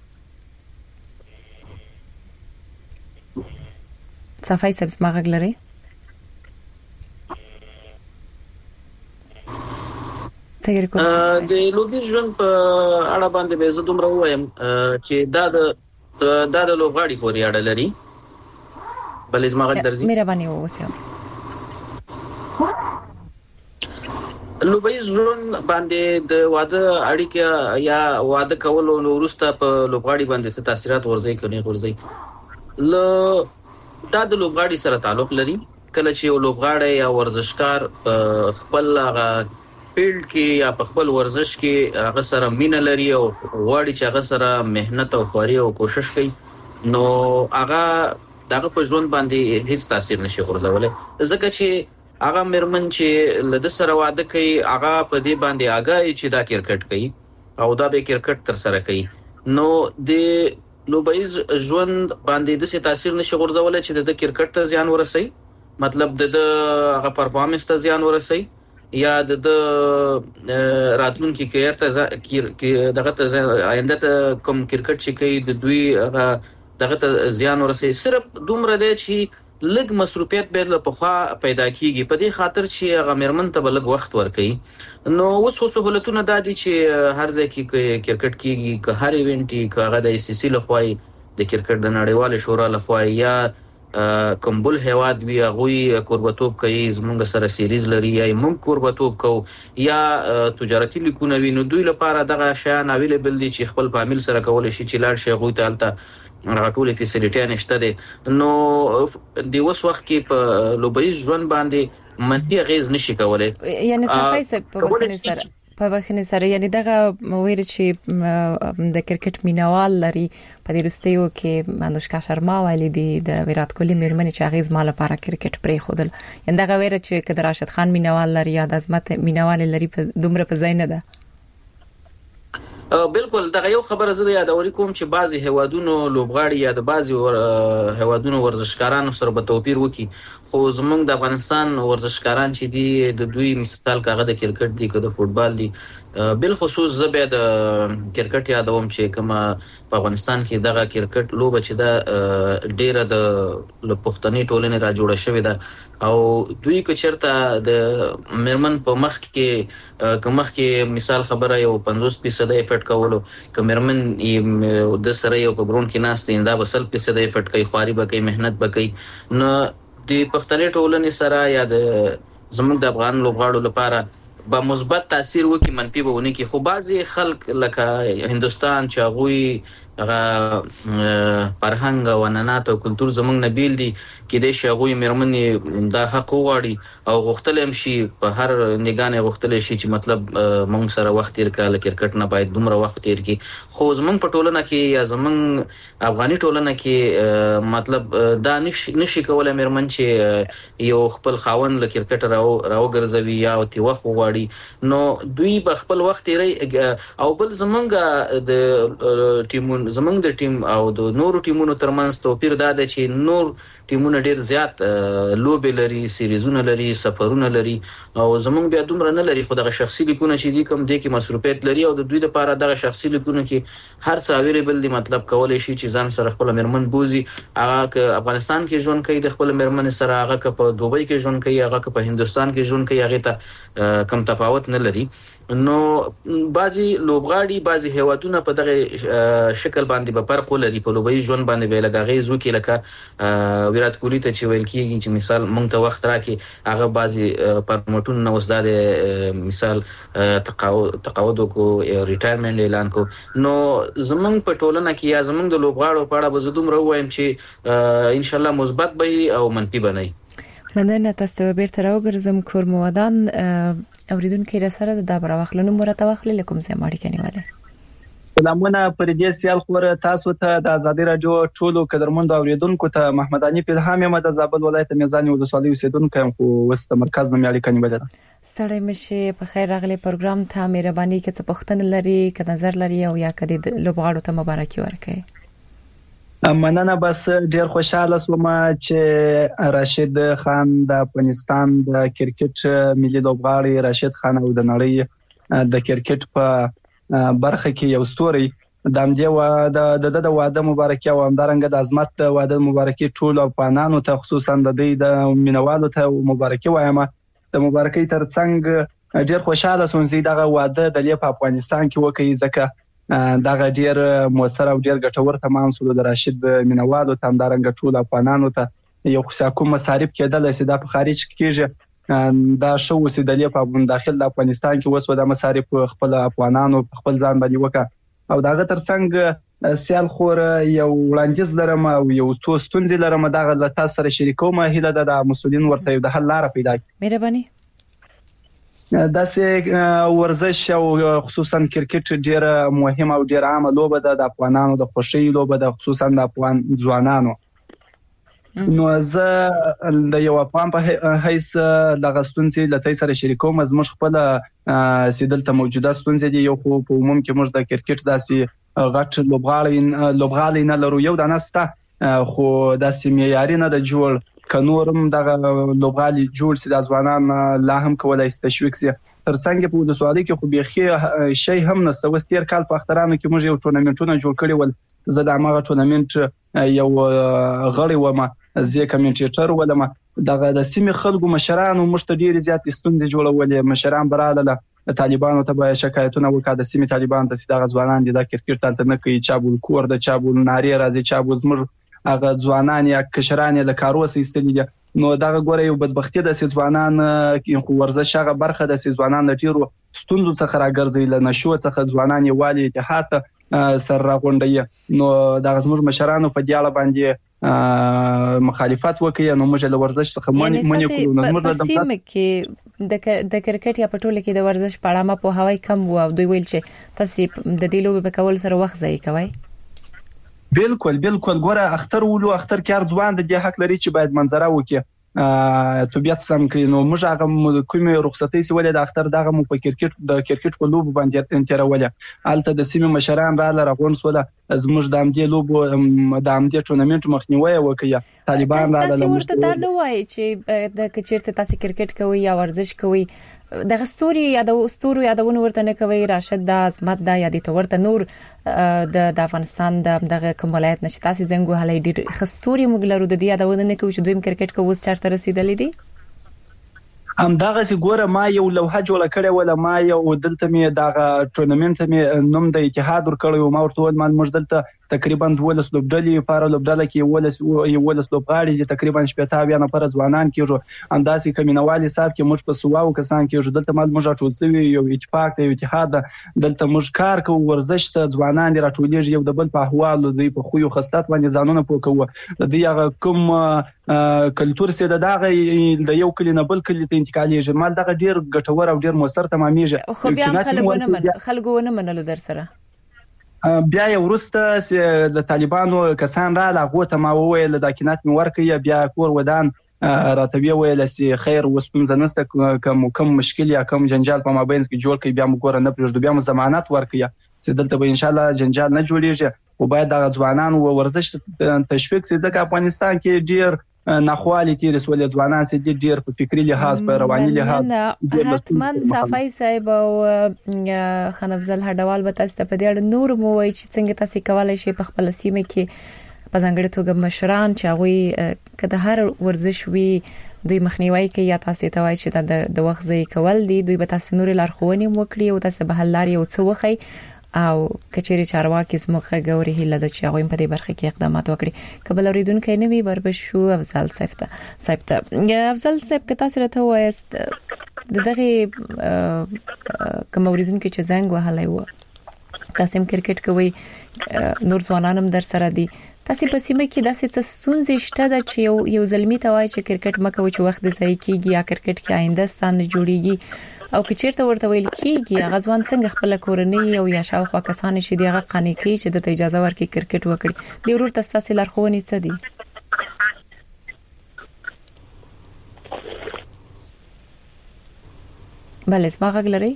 صفای سیب زما غږ لري د لوبي ژوند په اړه باندې به زه دومره وایم چې دا د لوبغاړي پورې اړه لري بلې زما غږ درځي مهرباني ووسه لوبي ژوند باندې د واده اړیکه یا واده کول او وروسته په لوبغاړي باندې څه تاثیرات ورځي دا د لوبغاړي سره تعلق لري کله چې یو لوبغاړی یا ورزشکار خپل فیلډ کې یا په خپل ورزش کې هغه سره مینه لري او غواړي چې هغه سره مهنت او خواري او کوشش کوي نو هغه دغه په ژوند باندې هیڅ تاثیر نشي غورځولای ځکه چې هغه مرمن چې لد سره واده کوي هغه په دې باندې آګاهي چې دا کرکټ کوي او دا به کرکټ تر سره کوي نو د لوبایز ژوند باندې د څه تاثیر نشي غورځولای چې د کرکټ ته زیان ورسي مطلب د هغه پرفارمنس ته زیان ورسي یا د راتلونکي کیر ته دغه آینده ته کوم کرکټ چې کوي د دوی دغه ته زیان ورسي صرف دومره دی چې لږ مصروفیت به له پخوا پیدا کیږي په دې خاطر چې هغه مرمن ته بلګ وخت ورکړي نو اوس خو سہولتونه دادي چې هر ځای کې کرکټ کیږي که هر ایونټي که هغه د ای سی سی لخوا د کرکټ د نړیوال شورا لخوا یا کومبل هواد وی غوي قربتوب کوي زمونږ سره سیریز لري یا موږ قربتوب کو یا تجارتي لیکونه وینو دوی لپاره دغه شیان اویلیبل دي چې خپل فامیل سره کول شي چې لاړ شي غوي تالته راټول فیسیلیټي نشته دي نو د وس وخت کې په لوبي ژوند باندې منفي غیز نشي کولای یعنی صفای په بخنه سره یعنی دغه ویل چې د کرکټ مینوال لري په دې رستیو کې انوشکا شرما ویلي دي د ویرات کوهلی مېرمنې چې هغه زما لپاره کرکټ پرې خودل یعنی دغه ویل چې کله راشد خان مینوال لري یا د عظمت مینوال لري په دومره په ځای نه ده بالکل دغه یو خبره زه یادوري کوم چې بعضي هوادونو لوبغاړي یا د بعضي هوادونو ورزشکارانو سره به توپیر وکي خو زمونږ د افغانستان ورزشکاران چې دي د دوی مثال کاغه د کرکټ دي که د فوتبال دي بل خصوص زبې د کرکټ یادوم چې کومه په افغانستان کې دغه کرکټ لوبه چې دا ډیره د پښتني ټولنې را جوړه شوې ده او دوی که چېرته د مرمن په مخ کې مثال خبره یو 50% افیکټ کولو که مرمن د سره یو په ګرون کې ناست دا 100% افیکټ کوي خواري به کوي مهنت به کوي نو د پښتني ټولنې سره یا د زموږ د افغان لوبغاړو لپاره با مثبت تاثیر وکي منفي به ونه کی خو بعضي خلک لکه هندستان چې هغه فرهنګ او عنعنات او کلچر زموږ نه بیل دي کې د شغوی مرمنې دا حق وغواړي او غوښتل هم شي په هر نگانه غوښتل شي چې مطلب موږ سره وخت تیر کړه کرکټ نه باید دومره وخت تیر کی خو زموږ په ټولنه کې یا زموږ افغاني ټولنه کې مطلب دا نشي کولای مرمن چې یو خپل خاون ل کرکټ راو ګرځوي یا او تی وخت وغواړي نو دوی په خپل وخت تیری او بل زمونږ د ټیمونو زمونږ د ټیم او د نورو ټیمونو ترمنځ توپیر دا دی چې نور ټیمونه ډیر زیات لوبې لري سیریزونه لري سفرونه لري او زمونږ بیا دومره نه لري خو دغه شخصي لیکونه چې دي کوم دي کې مصروفیت لري او د دوی لپاره دغه شخصي لیکونه کې هر څه اویلیبل دي مطلب کولای شي چې ځان سره خپل مرمن بوزي هغه که افغانستان کې ژوند کوي د خپل مرمن سره هغه که په دوبۍ کې ژوند کوي هغه که په هندستان کې ژوند کوي هغه ته کم تفاوت نه لري نو بعضی لوبغاړي بعضی هیوادونه په دغه شکل باندې په فرق لري په لوبي ژوند باندې ویلګاغي زو کې لکه ویرات کوهلی ته چې ویل کیږي چې مثال مونږ ته وخت راکې هغه بعضی پرموټون نو وسداد مثال تقاعد کو ریټایرمنټ اعلان کو نو زمونږ په ټولنه کې یا زمونږ د لوبغاړو په اړه به زدوم راویم چې ان شاء الله مثبت به او منفي بنئ مننه تاسو ته بیرته راوګرځم کورمودان اوریدونکو رسره د دابر واخلنو مرته واخلې لکم زه ماړی کنيواله سلامونه پر دې سیال خور تاسو ته د ازادي رادیو ټولو قدرمند اوریدونکو ته محمد علي پیلهام یم د زابل ولایت میزان ولسوالۍ اوسیدونکو یم خو وست مرکز نه ماړی کنيواله ستړی مشه په خیر راغلی پروګرام ته مهرباني کې څه پښتنه لري که نظر لري او یا کدي لوبغاړو ته مبارکي ورکړي مننه بس ډیر خوشاله سوم چې راشد خان د افغانستان د کرکټ ملي لوبغاړی راشد خان او د نړۍ د کرکټ په برخه کې یو ستوري د امدې د واده مبارکي او همدارنګه د عظمت د واده مبارکي ټول افغانانو ته خصوصا د مینوالو ته مبارکي وایم د مبارکي ترڅنګ ډیر خوشاله سوم چې دغه واده د لیپ افغانستان کې وکړي ځکه دغه ډیر موثر او ډیر ګټور تمام سول د راشد مینوالو ته همدارنګه ټول افغانانو ته یو حساکوم مصارف کېدل چې د خارج کېږي دا شو چې د لیپ په داخل د افغانستان کې وسو د مصارف خپل افغانانو خپل ځان باندې وکړه او دغه ترڅنګ سیال خور یو وړاندیز لرم او یو څو ستونزې لرم دغه د تاسو سره شریکوم هیله ده د مسولین ورته د حل لار پیدا کړي مهرباني داسې ورزش او خصوصا کرکټ ډیر مهم او ډیر عام لوبه ده د افغانانو د خوشي لوبه ده خصوصا د افغان ځوانانو نو زه د یو افغان په حیث د غستونځي لته سره شریکوم زموږ خپل سیدلته موجوده ستونزې دي یو خو په عموم کې موږ د کرکټ داسې غټ لوبغاړي نه لرو یو د نسته خو داسې معیاري نه د جوړ کنورم دغه لوبغالي جوړ سي د ځوانان لا هم کولای شي تشویق سي ترڅنګ په د سوالي کې خو بيخي شي هم نسته وستیر کال په اخترانو کې موږ یو ټورنمنټونه جوړ کړی ول زه د هغه ټورنمنټ یو غړی ومه زه کمنټیټر ولم دغه د سیمه خلکو مشرانو مشتډیر زیات ستوندې جوړولې مشران براله طالبانو ته به شکایتونه وکړه د سیمه طالبان ته سیده ځوانان دي د کرکټ تلته نه کوي چابول کور د چابول ناری راځي چابول زمر هغه ځوانان یا کشران له کاروس ایستلې دي نو دغه ګوره یو بدبختی د ځوانان خو ورزش هغه برخه د ځوانان د ټیرو ستوندو څخه راګرځي له نشو څخه ځوانان یوالي اتحاد سر راغونډي نو د زموږ مشرانو په دیاله باندې مخالفت وکړي نو موږ له ورزش څخه منې کولو نو موږ د سیمه کې د کرکټ یا پټول کې د ورزش په اړه په هواي کم وو دوی ویل چې تاسو د دې لوبې په کول سره وخت ضایع کوي بالکل ګوره اختر ولو اختر کار ځوان د دې حق لري چې باید منظره وکړي طبيعت سم کړي نو موږ هغه کومه رخصتي سولې د اختر دغه مو په کرکټ په لوب باندې انترولې الته د سیمه مشران را لرغون سوله زموږ د امدې لوب د امدې ټورنمنت مخنیوي وکړي طالبان را لرغون تاسو ورته دا نه وایي چې د کچیرته تاسو کرکټ کوي یا ورزش کوي د غستوري یا د استورو یادونه ورته نه کوي راشد د عظمت د یادې تورته نور د افغانستان دغه کوم ولایت نشي تاسو زنګو هلي ډیر غستوري مګلرو د دې یادونه نه کوي چې دویم کرکټ کووس چارته رسیدلې دي هم دغه سي ګوره ما یو لوحه جوړه کړې ولا ما یو دلته می دغه ټورنمنت می نوم د اتحاد ور کړو ما ورته ول موږ دلته تقریبا 12 لوبډلې لپاره لوبډله کې 12 لوبغاړي دي تقریبا 70 نفر ځوانان کېږي انداسي کمینوالي صاحب کې موږ په سواو کسان کېږي دلته موږ ټول سوي یو اتفاق دی اتحاد دلته موږ کار کوو ورزش ته ځوانان دي راټولېږي یو د بل په احوال دی په خو خصلت باندې ځانونه پوکوه د دې هغه کوم کلچر سي دغه د یو کلی نه بل کلی ته انتقالېږي مال دغه ډیر ګټور او ډیر موثر تمامېږي خو بیا خلګونه منلو در سره بیا یو ورسته د طالبانو کسان را لغوه ته ما وویل د کینات مې ورکړي بیا کور ودان راتبي ویل سي خیر وسپم زنسته کوم مشکل یا کوم جنجال په مابین کې جوړ کړي بیا موږ ګور نه پرېږدو بیا مو ضمانت ورکړي چې دلته به ان شاء الله جنجال نه جوړیږي او باید د ځوانان او ورزش تشویق سي ځکه افغانستان کې ډیر ناخوالي تیر سولې ځوانان سي ډیر په فکری لحاظ په رواني لحاظ حتمن صفای صاحب او خنفزل هډوال به تاسو په دې اړه نور مو وایي چې څنګه تاسو کولای شئ په خپل سیمه کې په ځانګړي توګه مشران چې هغه کده هر ورزش وي دوی مخنیوي کوي یا تاسو ته وایي چې د وخت ځای کول دي دوی به تاسو نور لارښوونې وکړي او تاسو به حل لاري او څه وخی او کچېری چارواکي زموږه غوري هله د چې هغه په دې برخه کې اقدامات وکړي قبل اوریدونکو نه وی بربشو افضل صاحب ته افضل صاحب که تاسو راته وایست دغه کوم اوریدونکو چې زنګ وهلای و تاسو کرکټ کوي نور ځوانانم در سره دي تاسو په سیمه کې داسې څه ستونزې شته چې یو زلمی ته وایي چې کرکټ مکه چې وخت ځای کیږي یا کرکټ کې آینده ستان جوړیږي او که چیرته ورته ویل کیږي غزوان څنګه خپل کورنۍ او یا شاوخوا کسان چې دیغه قانې کوي چې د اجازه ورکړي کرکټ وکړي دی ورور تاسو لارښوونې څه دي بله اسما غږ لري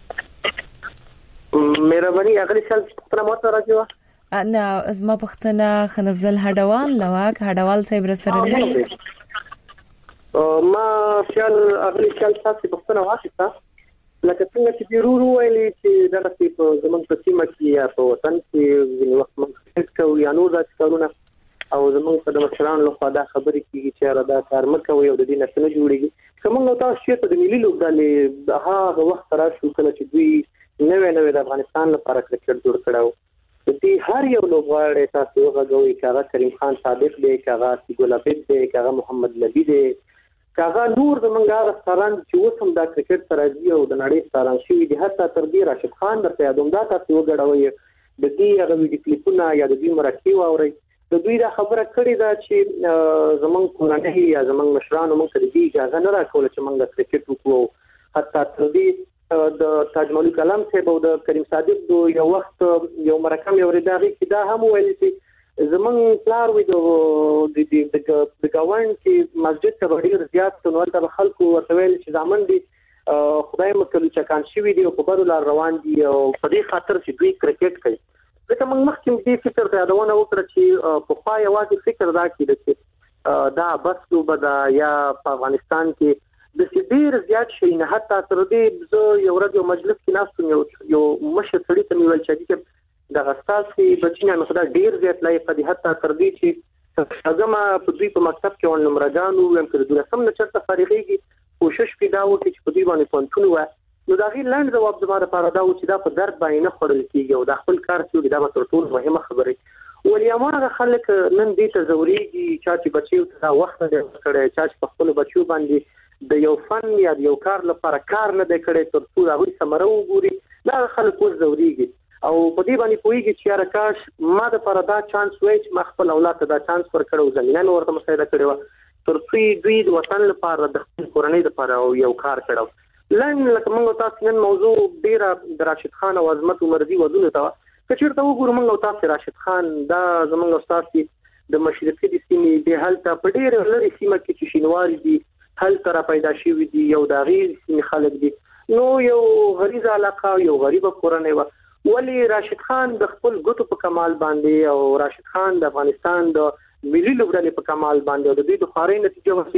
مهرباني اغلی سال پختنه مو ته راځي نه ازما پختنه خنفزل هډوال لواک هډوال صاحب سره نه ما خیال اغلی خیال تاسو پختنه واخیسته لکه څنګه چې ضرور وایي چې دا په زمونږ په سیمه کې یا په وطن کې ځینې وخت موږ کوو یا نور داسې کارونه او زمونږ په مشرانو له خوا دا خبرې کېږي چې دا کار مه کوئ او د دې نه څه جوړېږي که موږ تاسو چېرته د ملي لوبډلې هغه وخت راشو کله چې دوی نوې د افغانستان لپاره کرکټ جوړ کړی د دې هر یو لوبغاړی تاسو وغږوئ که هغه کریم خان صادق دی که هغه سیګل عبید دی که هغه محمد لبي دی که هغه نور زمونږ هغه ستاران چې اوس هم دا کرکټ ته راځي او د نړۍ ستاران شوي دي حتی تر دې راشد خان درته یادوم دا تاسو وګډوئ د دې هغه ویډیو کلیپونه یا د دوی مرکې واورئ د دوی دا خبره کړې ده چې زمونږ کورنۍ یا زمونږ مشرانو موږ ته د دې اجازه نه راکوله چې موږ کرکټ وکړو حتی تر دې د تاج ملک علم صاحب او د کریم صادق دو یو وخت یو مرکه مې اورېده هغې کې دا هم ویل چې زمونږ پلار وي د ګاونډ کې مسجد ته به ډېر زیات نو هلته به خلکو ورته ویل چې زامن دي خدای مکړي چکان شوي دي او په بدو لار روان دي او په دې خاطر چې دوی کرکټ کوي ځکه موږ مخکې دې فکر ته یادونه وکړه چې پخوا یوازې فکر دا کېده چې دا بس لوبه ده یا په افغانستان کې د ډېر زیات شي نه حتی تر دې زه یو ورځ یو مجلس کې ناست یو مشر سړي ته مې ویل چې دغه ستاسې بچي نه مقدار ډېر زیات لایق دي حتی تر دې چې شاګما په دوی په مکتب کې ون نمرګانو ویم چې د رسم نه چرته فارغېږي کوشش پیدا وکړي چې په دوی باندې پونتون و نو دا غي لاند جواب زما لپاره دا و چې دا په درد باندې نه خورل کیږي او دا خپل کار چې دا به تر ټولو مهمه خبره ولې امره خلک نن دې ته ضروري چې بچي ته وخت نه کړي چې په خپل بچو باندې د یو فن یا د یو کار لپاره کار نه دی کړی تر څو هغوی ثمره وګوري دا خلک اوس ضروريږي او په دې باندې پوهېږي چې یاره کاش ما دپاره دا چانس وای چې ما خپل اولاد ته دا چانس ورکړی و زمینه مې ورته مساعده کړې وه تر څو دوی د وطن لپاره د خپل کورنۍ دپاره یو کار کړی لن لکه موږ تاسو نن موضوع ډېره د راشد خان او عظمت عمرزي ودونه ته که چېرته وګورو موږ تاسو راشد خان دا زموږ استاد د مشرقي د سیمې د هلته په ډېره لرې سیمه کې چې شینواري دي هلته را پیدا شوي دي یو د هغې سیمې خلک دي نو یو غریزه علاقه یو غریبه کورنۍ وه ولې راشد خان د خپل ګوتو په کمال باندې او راشد خان د افغانستان د ملي لوبډلې په کمال باندې او د دوی د خوارۍ نتیجه وشي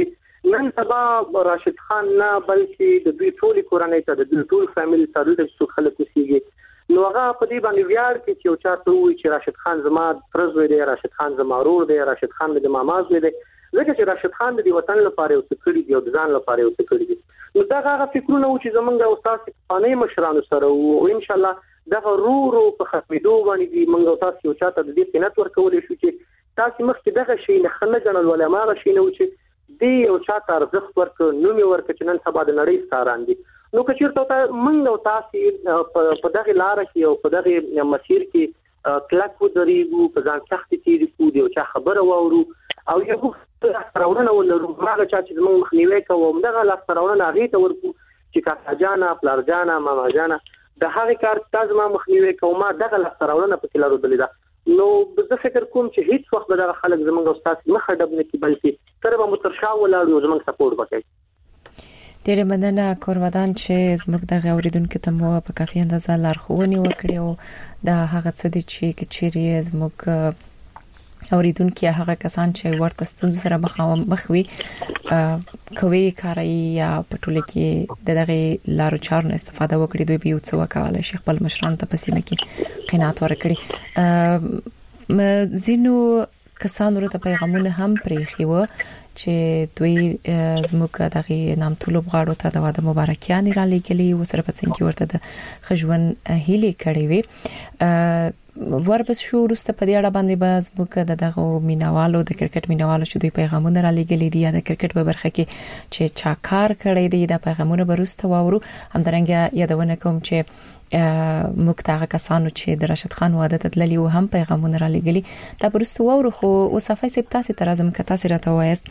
نن سبا راشد خان نه بلکې د دوی ټول کورنۍ ته د دوی ټول فیملی ته د څو خلک وسیږي نو هغه په دې باندې ویاړ کوي چې یو چاته وایي چې راشد خان زما ترز دی راشد خان زما ورور دی راشد خان د ماماز دی ځکه چې راشد خان د وطن لپاره یو څه کړی دی او د ځان لپاره یو څه کړی دی نو دا هغه فکرونه و چې زمونږ او تاسو په مشرانو سره او ان شاء الله دا ورو په ختمېدو باندې دی موږ تاسو یو چاته د دې قناعت ورکول شو چې تاسو مخکې دغه شی نه خنه جنل ولا ما شي نو چې دی یو چاته ارزښت ورک نو می ورک چې نن سبا د نړۍ ستاران دي نو که چیرته موږ او تاسو په دغه لار کې او په دغه مسیر کې کلک ودرېږو په ځان سختي تیری کو دی او چا خبره وورو او یو سراونه ولرو هغه چا چې موږ مخنیوي کوو دغه لا سراونه هغه ته ورکو چې کاکا جانا پلار جانا ماما جانا د هغه کار تاسو ما مخنیوي کوم دغه لا سراونه په کلارو دلیدا نو زه فکر کوم چې هیڅ وخت دغه خلک زمونږ استاد مخه ډب نه کی بلکې تر به مترشا ولاړو زمونږ سپورټ وکړي ډېر مننه کورودان چې زموږ د غوړیدونکو ته مو په کافي اندازه لارښوونې وکړې او د هغه څه دي چې کچېری زموږ اوریدونکو هغه کسان چې ورته ستونزې سره مخ وي کوي کاری یا پټول کې دغه لارو چارو استفاده وکړي دوی به څه وکړي شیخ بل مشران ته پسې مکي قناعت ورکړي زینو کسان ورته پیغامونه هم پرېخي و چې دوی زموږ دغه نامتلو غاړو ته د واده مبارکیان را لګلي و سره پڅن کې ورته د خجون هیلي کړي وي ورپس شو ورسته په دې اړه باندې باز موږ دغه مینوالو د کرکټ مینوالو چې دوی پیغامونه را لګلي دي د کرکټ په برخه کې چې چا کار کړی دی د پیغامونه برسته واورو همدارنګه یادونه کوم چې موږ ته کسانو چې د راشد خان واده ته تللی او هم پیغامونه را لګلي دا برسته واورو خو وصفه سپ تاسو ته راځم که تاسو راته وایست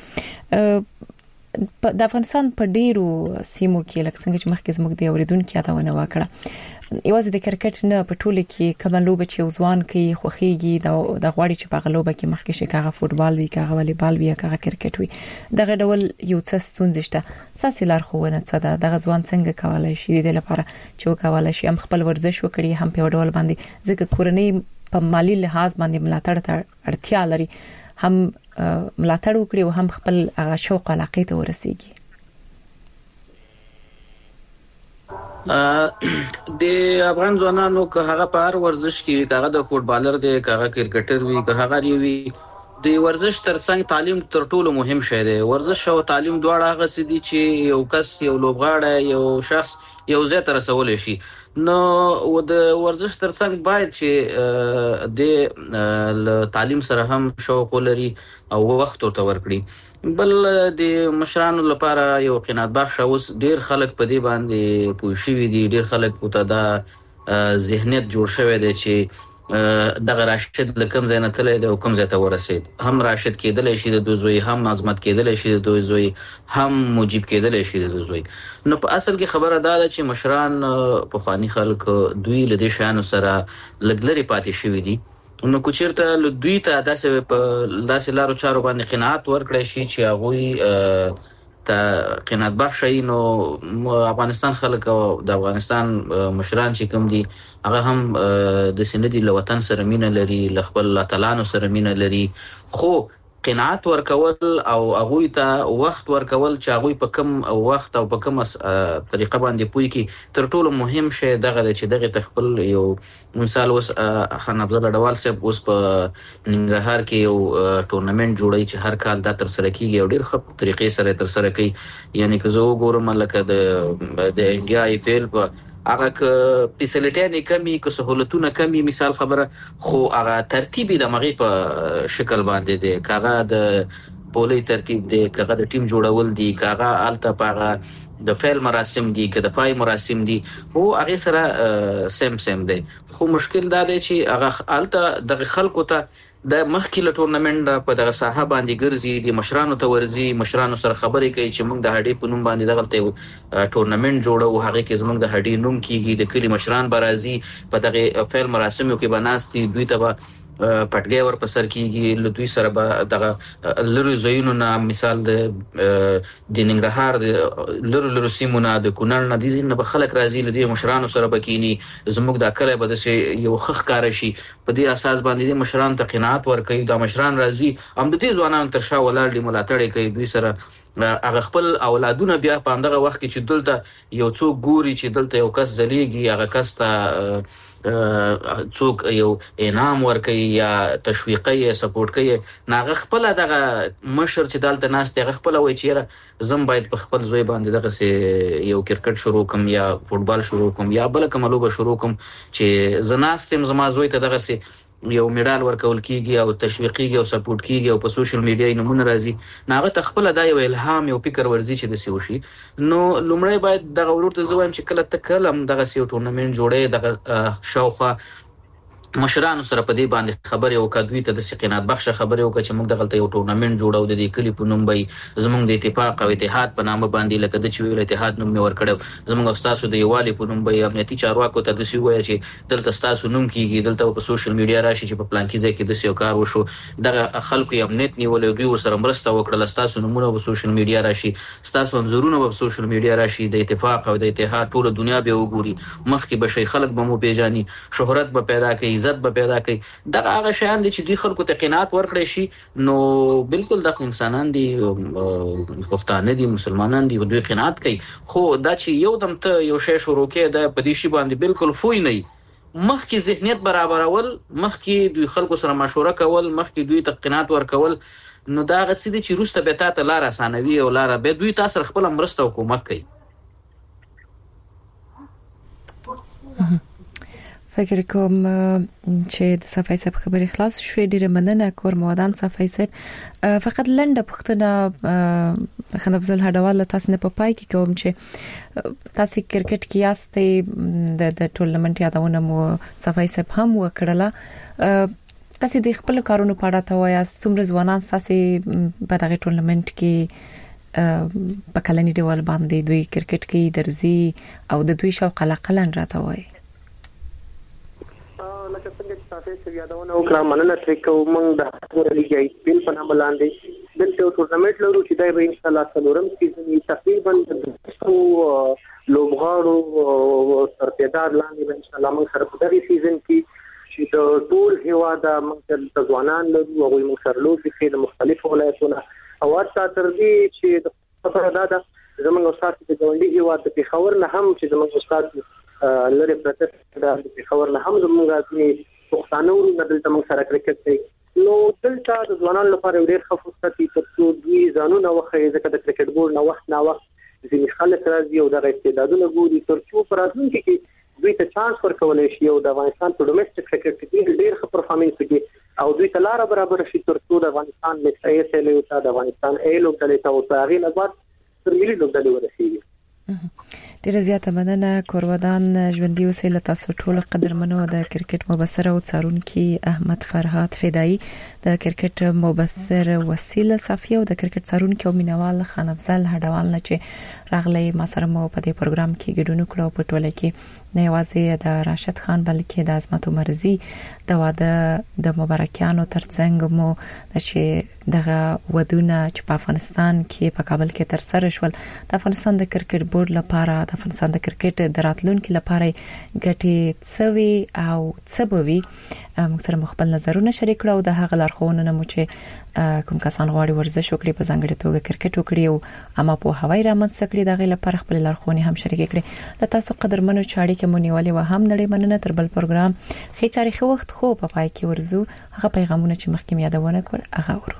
د افغانستان په ډیرو سیمو کې لکه څنګه چې مخکې زموږ د اوریدونکو یادونه وکړه یوازې د کرکټ نه په ټوله کې کوم لوبه چې ځوان کوي خوخيږي د غواړي چې په غلوبه کې مخکې شي کاغه فوتبال وي کاغه والیبال وي کاغه کرکټ وي دغه ډول یو څه ستونزې شته ساسي لارښوونه څه ده د ځوان څنګه کولای شي د لپاره چې وکولای شي هم خپل ورزش وکړي هم په ډول باندې ځکه کورنۍ په مالی لحاظ باندې ملاتړ ته اړتیا لري هم ملاتړ وکړي او هم خپل شوق علاقه ته ورسیږي د افغان ځوانانو که هغه په هر ورزش کې کاغه د فوتبالر دی کاغه کرکټر وي که هغه وي د ورزش ترڅنګ تعلیم تر ټولو مهم شی دی ورزش او تعلیم دواړه هغه څه دي چې یو کس یو لوبغاړی یو شخص یو ځای ته رسول شي نو د ورزش ترڅنګ باید چې د تعلیم سره هم شوق ولري او وخت ورته ورکړي بل د مشرانو لپاره یو قناعت بخش اوس ډیر خلک په دې باندې پوه شوي دي ډیر خلک ته دا ذهنیت جوړ شوی دی چې دغه راشد لکم زینه تل د حکم زته ورسید هم راشد کېدل شي د دوی زوی هم عظمت کېدل شي د دوی زوی هم مجيب کېدل شي د دوی زوی نو په اصل کې خبره دا ده چې مشران په خواني خلک دوی له دې شانو سره لګلري پاتې شوی دي نو کوچیرته دوی ته داسې لارو چارو باندې قناعت ورکړی شي چې هغه ته قناعت بخشي نو افغانستان خلک او د افغانستان مشران چې کوم دي هغه هم د سندي له وطن سره مینه لري ل خپل الله تعالی سره مینه لري خو قناعت ورکول او هغه ته وخت ورکول چې هغه په کم وخت او په کم طریقه باندې پوي کی تر ټولو مهم شی دغه چې دغه تخپل یو مثال اوس حنبل ډوال صاحب اوس په ننګرهار کې یو ټورنمنت جوړی چې هر کال دا تر سره کیږي او ډیر ښه طریقې سره تر سره کوي یعنی که زه وګورم لکه د انډیا ای فیل په هغه فیسیلیټي کمی که سہولتونه کمی مثال خبره خو هغه ترتیب د مغي په شکل باندې دی کاغه د پولي ترتیب دی کاغه د ټیم جوړول دی کاغه الته پاغه د فعل مراسم دي که د فای مراسم دي او هغه سره سم دی خو مشکل دا دی چې هغه الته د خلکو ته د مخکې له ټورنمنت په دغه ساحه باندې ګرځي د مشرانو ته ورزي مشرانو سره خبرې کوي چې موږ د هډې په نوم باندې دغه ټورنمنت جوړو هغه کې زموږ د هډې نوم کیږي د کلی مشران برازي په دغه فعل مراسمو کې بناستي دوی ته پټګي ور په سر کېږي لدوی سره به دغه لری زینو نه مثال د ننګرهار د لری سیمونه د کونړ نه دي نه به خلک راځي لدی مشرانو سره بکینی زموږ د کله به د یو خخ کار شي په دې اساس باندې مشران ته قناعت ورکوي دا مشران راځي هم د دې ځوانانو تر شا ولر دي ملاتړ کوي دوی سره هغه خپل اولادونه بیا په همدغه وخت کې چې دلته یو څوک ګوري چې دلته یو کس زلیږي هغه کس ته څوک یو انعام ورکوي یا تشویقي سپورټ کوي هغه خپل دغه مشر چې دلته ناس ته خپل وای چې زم باید په خپل زوی باندې دغه یو کرکټ شروع کوم یا فوتبال شروع کوم یا بل کوم لوبه شروع کوم چې زناستم زما زوی ته دغه یو میډال ورکول کیږي او تشویقي او سپورټ کیږي او په سوشل میډیا یې نمونه راځي ناغه تخپل دا یو الهام یو فکر ورزي چې د سیوشي نو لومړی باید دغه ورته زویم چې کله تکلم دغه سیو ټورنمنت جوړې دغه شاوخه مشرانو سره په دې باندې خبرې وکړوي ته د سقینات بخش خبرې وکړي چې موږ دغه یو ټورنمنت جوړو د دې کلی په نوم به زموږ د اتفاق او اتحاد په نامه باندې لکه د چویل اتحاد نوم ور کړو زموږ استادو د یوالي په نوم به امنیتي چارواکو ته د سی وایي چې دلته استادو نوم کیږي دلته په سوشل میډیا راشي چې په پلان کې ځکه د سیو کار وشو دغه خلکو یې امنیت نیولې دوی ور سره مرسته وکړه استادو نمونه په سوشل میډیا راشي استادو انزورونه په سوشل میډیا راشي د اتفاق او د اتحاد ټول دنیا به وګوري مخکې به شي خلک به مو پیژني شهرت به پیدا کوي عزت به پیدا کوي دغه هغه شیان دي چې دوی خلکو ته قناعت ورکړي شي نو بالکل د انسانان دي پښتانه دي مسلمانان دي دوی قناعت کوي خو دا چې یو دم ته یو شی شروع کې د پدې شی باندې بالکل فوی نه مخکې ذهنیت برابرول مخکې دوی خلکو سره مشوره کول مخکې دوی ته قناعت ورکول نو دا غڅ دي چې روسته به تاسو لار اسانوي او لار به دوی تاسو خپل مرسته حکومت کوي فکر کوم چې د صفای صاحب خبرې خلاص شوې ډیره مننه کور مودان صفای صاحب فقط لنډه پښتنه خنفزل هډوال تاسو نه په پای کې کوم چې تاسو کرکټ کې یاستې د ټورنمنت یادونه مو صفای صاحب هم وکړله تاسو د خپل کارونو په اړه ته وایي څومره ځوانان تاسو په دغه ټورنمنت کې په کلنی ډول باندې دوی کرکټ کې درځي او د دوی شوق علاقه راته وایي لکه څنګه چې تاسو ته یادونه وکړه مننه ترې کوم د ورلېږي ایسپل په نامه لاندې دلته ټورنمنت لرو چې دای به ان شاء الله څلورم سیزن تقریبا د لوبغاړو سرپیدار لاندې به ان شاء الله موږ سره په دغه سیزن کې چې د ټول هیواد موږ د ځوانان لرو او موږ سره لوبي کې د مختلفو ولایتونو او حتی تر دې چې د خبره ده زموږ استاد د ګوندي هیواد د پیښور نه هم چې زموږ استاد لری پروتست د پیښور نه هم زموږ غاځي پښتانه ورو دلته موږ سره کرکټ کوي نو دلته د ځوانانو لپاره ډېر ښه فرصت دی چې دوی ځانونه وخی ځکه د کرکټ بورډ نه وخت ځینې خلک راځي او د استعدادونو ګوري ترڅو پر راتلونکي کې دوی ته چانس ورکول شي او د افغانستان په ډومېسټک کرکټ کې ډېر ښه پرفارمنس کوي او دوی ته لار برابر شي ترڅو د افغانستان مکسایي سیلو ته د افغانستان ایلو ته او تاغي لپاره تر ملي لوبډلې ورسیږي ډیره زیاته مننه کورودان ژوندۍ وسیله تاسو ټول قدرمنو د کرکټ مبصر او څارونکي احمد فرهاد فدایی د کرکټ مبصر وسیله صافی او د کرکټ څارونکي او مینوال خنفزل هډوال نه چې راغلی ما سره مو په دې پروګرام کې ګډون کړو په ټوله کې نه یوازې د راشد خان بلکې د عظمت مرزي د واده د مبارکیانو ترڅنګ مو چې دغه ودونه چې په افغانستان کې په کابل کې تر سره شول د افغانستان د کرکټ بورډ لپاره د افغانستان د کرکټ د راتلونکو لپاره ګټي څوي او څبوي موږ سره خپل نظرونه شریک کړو د هغه لارښوونې مو چې کوم کسان غواړي ورزش وکړي په ځانګړي توګه کرکټ وکړي او اما په هوای رامنځته کړي دغه لپاره خپل لارښوونې هم شریک کړي د تاسو قدرمنو چاړي کې مونیولې و هم نړۍ مننه تر بل پروګرام خې چاري خو وخت خو په پای کې ورزو هغه پیغامونه چې مخکې یادونه کړ هغه ورو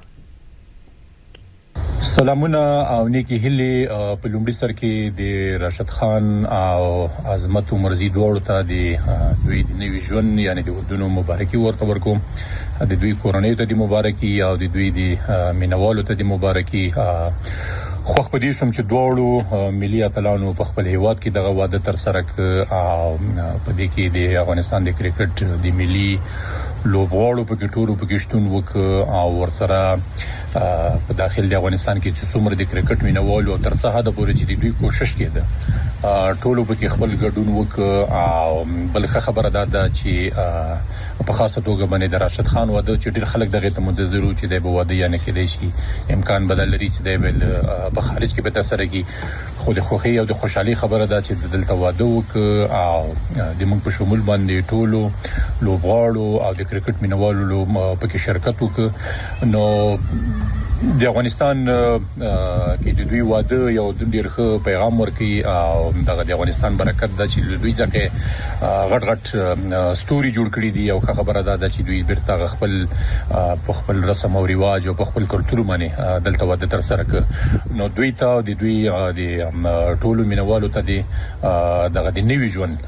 سلامونه او نیکی هلي په لومړي سر کې د راشد خان او عظمت مرزي دوړو ته د دوی د نوي ژوند یعنی د ودونو مبارکي ورته ورکوم د دوی کورنۍ ته د مبارکي او د دوی د مینوالو ته د مبارکي خو په دې سم چې دوړو ملي اتلانو په خپل هیواد کې دغه واده تر سره او په دې کې د افغانستان د کرکټ د ملي لوبغاړو په کې ټولو په کې شتون وک او ورسره په داخل د افغانستان کې چې څومره د کرکټ مینوال او تر څه حد پورې چې دوی کوشش کړي ټولو په کې خپل ګډون وک او بلخه خبره ده چې په خاصه توګه باندې د راشد خان واده چې ډېر خلک دغه ته منتظر وو چې د واده یعنی کې دی شي امکان بدل لري چې د په خارج کې به تاثیر کوي خو د خوخي او د خوشحالي خبره ده چې دلته واده وک او د موږ په شمول باندې ټولو لوبغاړو او د کرکټ مینوالو په کې شرکت وک نو د افغانستان کې د دوی واده یو ډېر ښه پیغام ورکړي او دغه د افغانستان برکت ده چې دوی ځکه غټ غټ ستوري جوړ کړي دي او خبره ده چې دوی بیرته خپل رسم او رواج او خپل کلتور باندې دلته واده تر سره کړ نو دوی ته د دوی د ټولو مینوالو ته دغه د نوي ژوند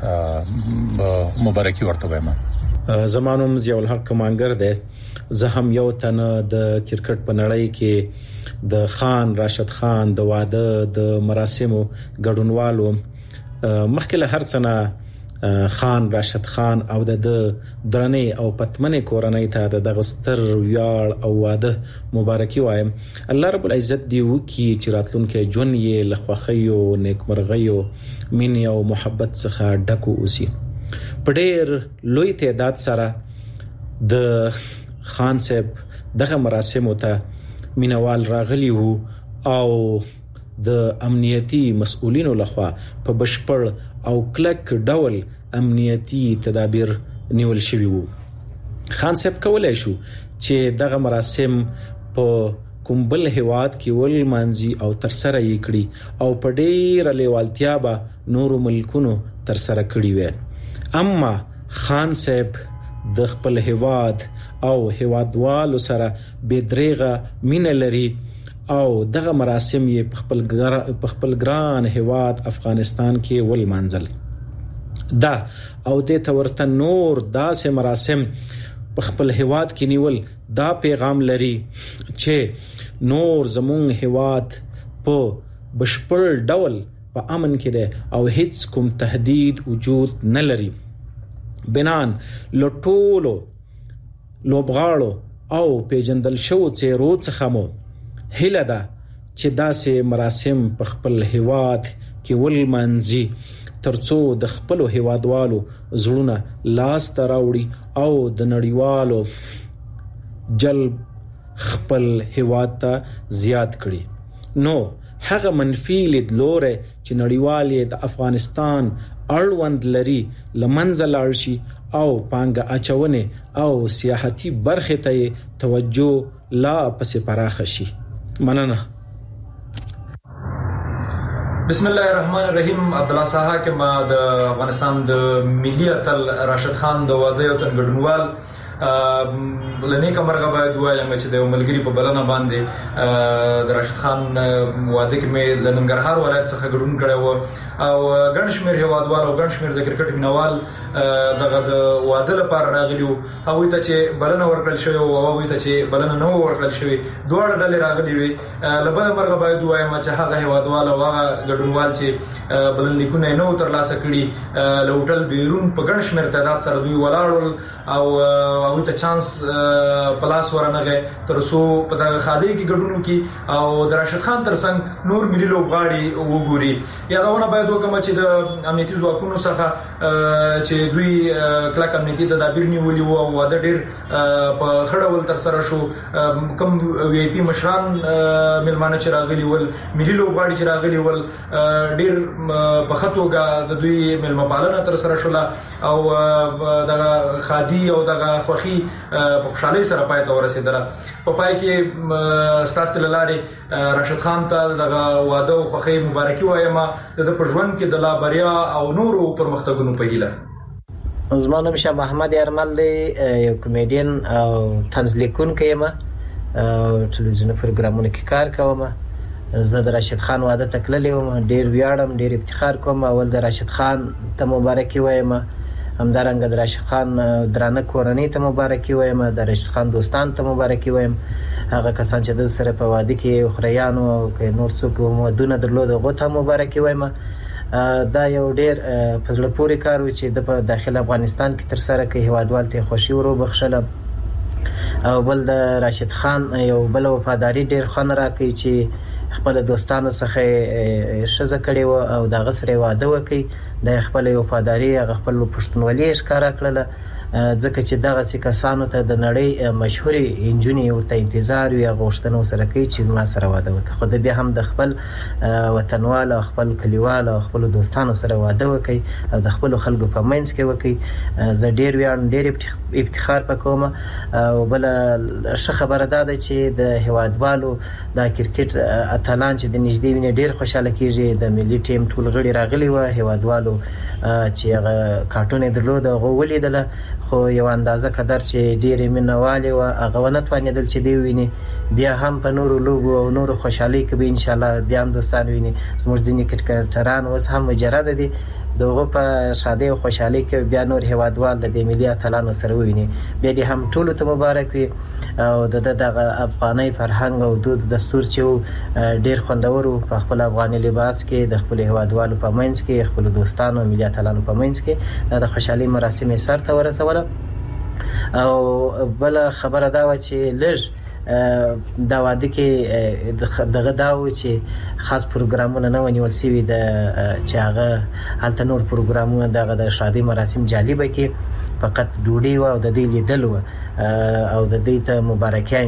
مبارکي ورته وایم. زمانوم ضیاء الحق کمانګر ده زه هم یو تن د کرکټ په نړۍ کې د خان راشد خان د واده د مراسمو ګډونوالو مخکې له هر څه نه خان راشد خان او د درنې او پتمنې کورنۍ ته د غستر ویاړ او واده مبارکي وایم. الله رب العزت دی وکي چې راتلونکي ژوند یې لخواخیو نیکمرغیو مینې او محبت څخه ډکو اوسي. په ډېر لوی تعداد سره د خان صاحب دغه مراسمو ته مینوال راغلي وو او د امنیتي مسؤلینو لخوا په بشپړ او کلک ډول امنیتي تدابیر نیول شوي وو. خان صاحب کولای شو چې دغه مراسم په کوم بل هیواد کې ول مانځي او تر سره یې کړي او په ډېر لیوالتیا به نورو ملکونو تر سره کړي وي. اما خان صاحب د خپل هیواد او هیوادوالو سره بېدریغه مینه لري او دغه مراسم یې په خپل ګران هیواد افغانستان کې ول منزل دا او د تورته نور داسې مراسم په خپل هیواد کې نیول دا پیغام لري چې نور زمون هیواد په بشپړ ډول په امن کې ده او هیڅ کوم تهدید وجود نه لري. بنان لټولو لوبغاړو او پیجندل شو څیرو څخه مو هله ده چې داسې مراسم په خپل هیواد کې ول منځي ترڅو د خپل هیوادوالو زړونه لاس ته راوړي او د نړیوالو جلب خپل هیواد ته زیات کړي. نو هغه منفي لیدلوره چې نړیوالې د افغانستان اړوند لري لمنځه لاړ شي او پانګه اچونه او سیاحتي برخه ته توجه لا پس پراخه شي. مننه. بسم الله الرحمن الرحیم. عبد الله صاحب کې ما د افغانستان د ملي اتل راشد خان د واده او تنګډنوال لنیکه مرغه باید وایم چې د ملګری په بلنه باندې د راشد خان واده کې مې د ننګرهار ولایت څخه ګډون کړی و او ګڼ شمېر هیوادوال او ګڼ شمېر د کرکټ مینوال دغه د واده لپاره راغلي وو. هغوی ته چې بلنه ورکړل شوې او هغوی ته چې بلنه نه ورکړل شوې دواړه ډلې راغلي وي. له بله مرغه باید وایم چې هغه هیوادوال او هغه ګډونوال چې بلنلیکونه یې نه ترلاسه کړي له هوټل بیرون په ګڼ شمېر تعداد سره دوی ولاړل او هغه ته چانس پلاس ورنغه تر څو په دغه خاده کې ګډون وکي او د راشد خان ترڅنګ نور ملي لوبغاړي وګوري. یادونه باید وکړم چې د امنیتي ځواکونو څخه چې دوی کلک امنیتي تدابیر نیولي وو او واده ډېر په خړه ول تر سره شو. کوم وی آی پی مشران ملمانه چې راغلي ول ملي لوبغاړي چې راغلي ول ډېر په خطوګه د دوی ملمه پالنه تر سره شول او دغه خادي او دغه خوخي په خوشحالۍ سره پای ته ورسېدله. په پای کې ستاسو لاره راشد خان ته دغه واده او خوخي مبارکي وایم د په ژوند کې د لا بریا او نورو پرمختګونو په هیله. زما نوم شاه محمد یارمل دی، یو کمیډین او طنز لیکونکی یم، ټلویزیوني پروګرامونو کې کار کوم. زه د راشد خان واده ته تللی وم، ډېر ویاړم، ډېر افتخار کوم. اول د راشد خان ته مبارکي وایم، همدارنګه د راشد خان درانه کورنۍ ته مبارکي وایم، د راشد خان دوستان ته مبارکي وایم، هغه کسان چې د سره په واده کې خریانو او نور څوک ودونه درلود هغه ته مبارکي وایم. دا یو ډیر فضل پوري کار و چې د داخله افغانستان کې تر سره کې هوادوال ته خوشي ورو بخښله او بل د راشد خان یو بل وفاداری ډیر خان راکې چې خپل دوستانو څخه شزه کړي و او د غسر واده وکي د خپل وفاداری خپل پښتونولي ښکارا کړله ځکه چې دغه کسانو ته د نړۍ مشهوري انجونی ورته انتظار وي غوښتنه سره کوي چې ما سره واده وکړي خو د دې هم د خپل وطنوال او خپل کلیوال او خپل دوستانو سره واده وکړي او د خپل خلکو په منځ کې وکړي زه ډیر ویاړم ډیر افتخار پکوم او بل ښه خبره ده چې د هوادوالو د کرکټ اتلان چې د نږدې ویني ډیر خوشاله کیږي د ملي ټیم ټول غړي راغلي و هوادوالو چې هغه کارټون درلود هغه ولیدله خو یو اندازه قدر چې ډېرې مینوالې و هغه ونه توانېدل چې دی ویني بیا هم په نورو لوبو او نورو خوشحالۍ کې به انشاءالله بیا هم دوستان ویني زموږ ځینې کرکټران اوس هم مجرده دي دغه په شادي او خوشحالۍ کې بیا نور هوادوال د ملي اتلانو سره ویني بیا دې هم ټول ته مبارک وي او دغه افغاني فرهنګ او دود دستور چې ډیر خوندور په خپل افغاني لباس کې د خپل هوادوالو په منځ کې خپل دوستانو ملي اتلانو په منځ کې د خوشحالۍ مراسم سره ته ورسوله او بل خبره دا و چې لږ دا واده کې دغه داو چې خاص پروګرامونه نه ونیول سوي د چې هغه هلته نور پروګرامونه دغه د شادي مراسم جالبه کې فقط ډوډۍ او د دې لیدل او د دې ته مبارکي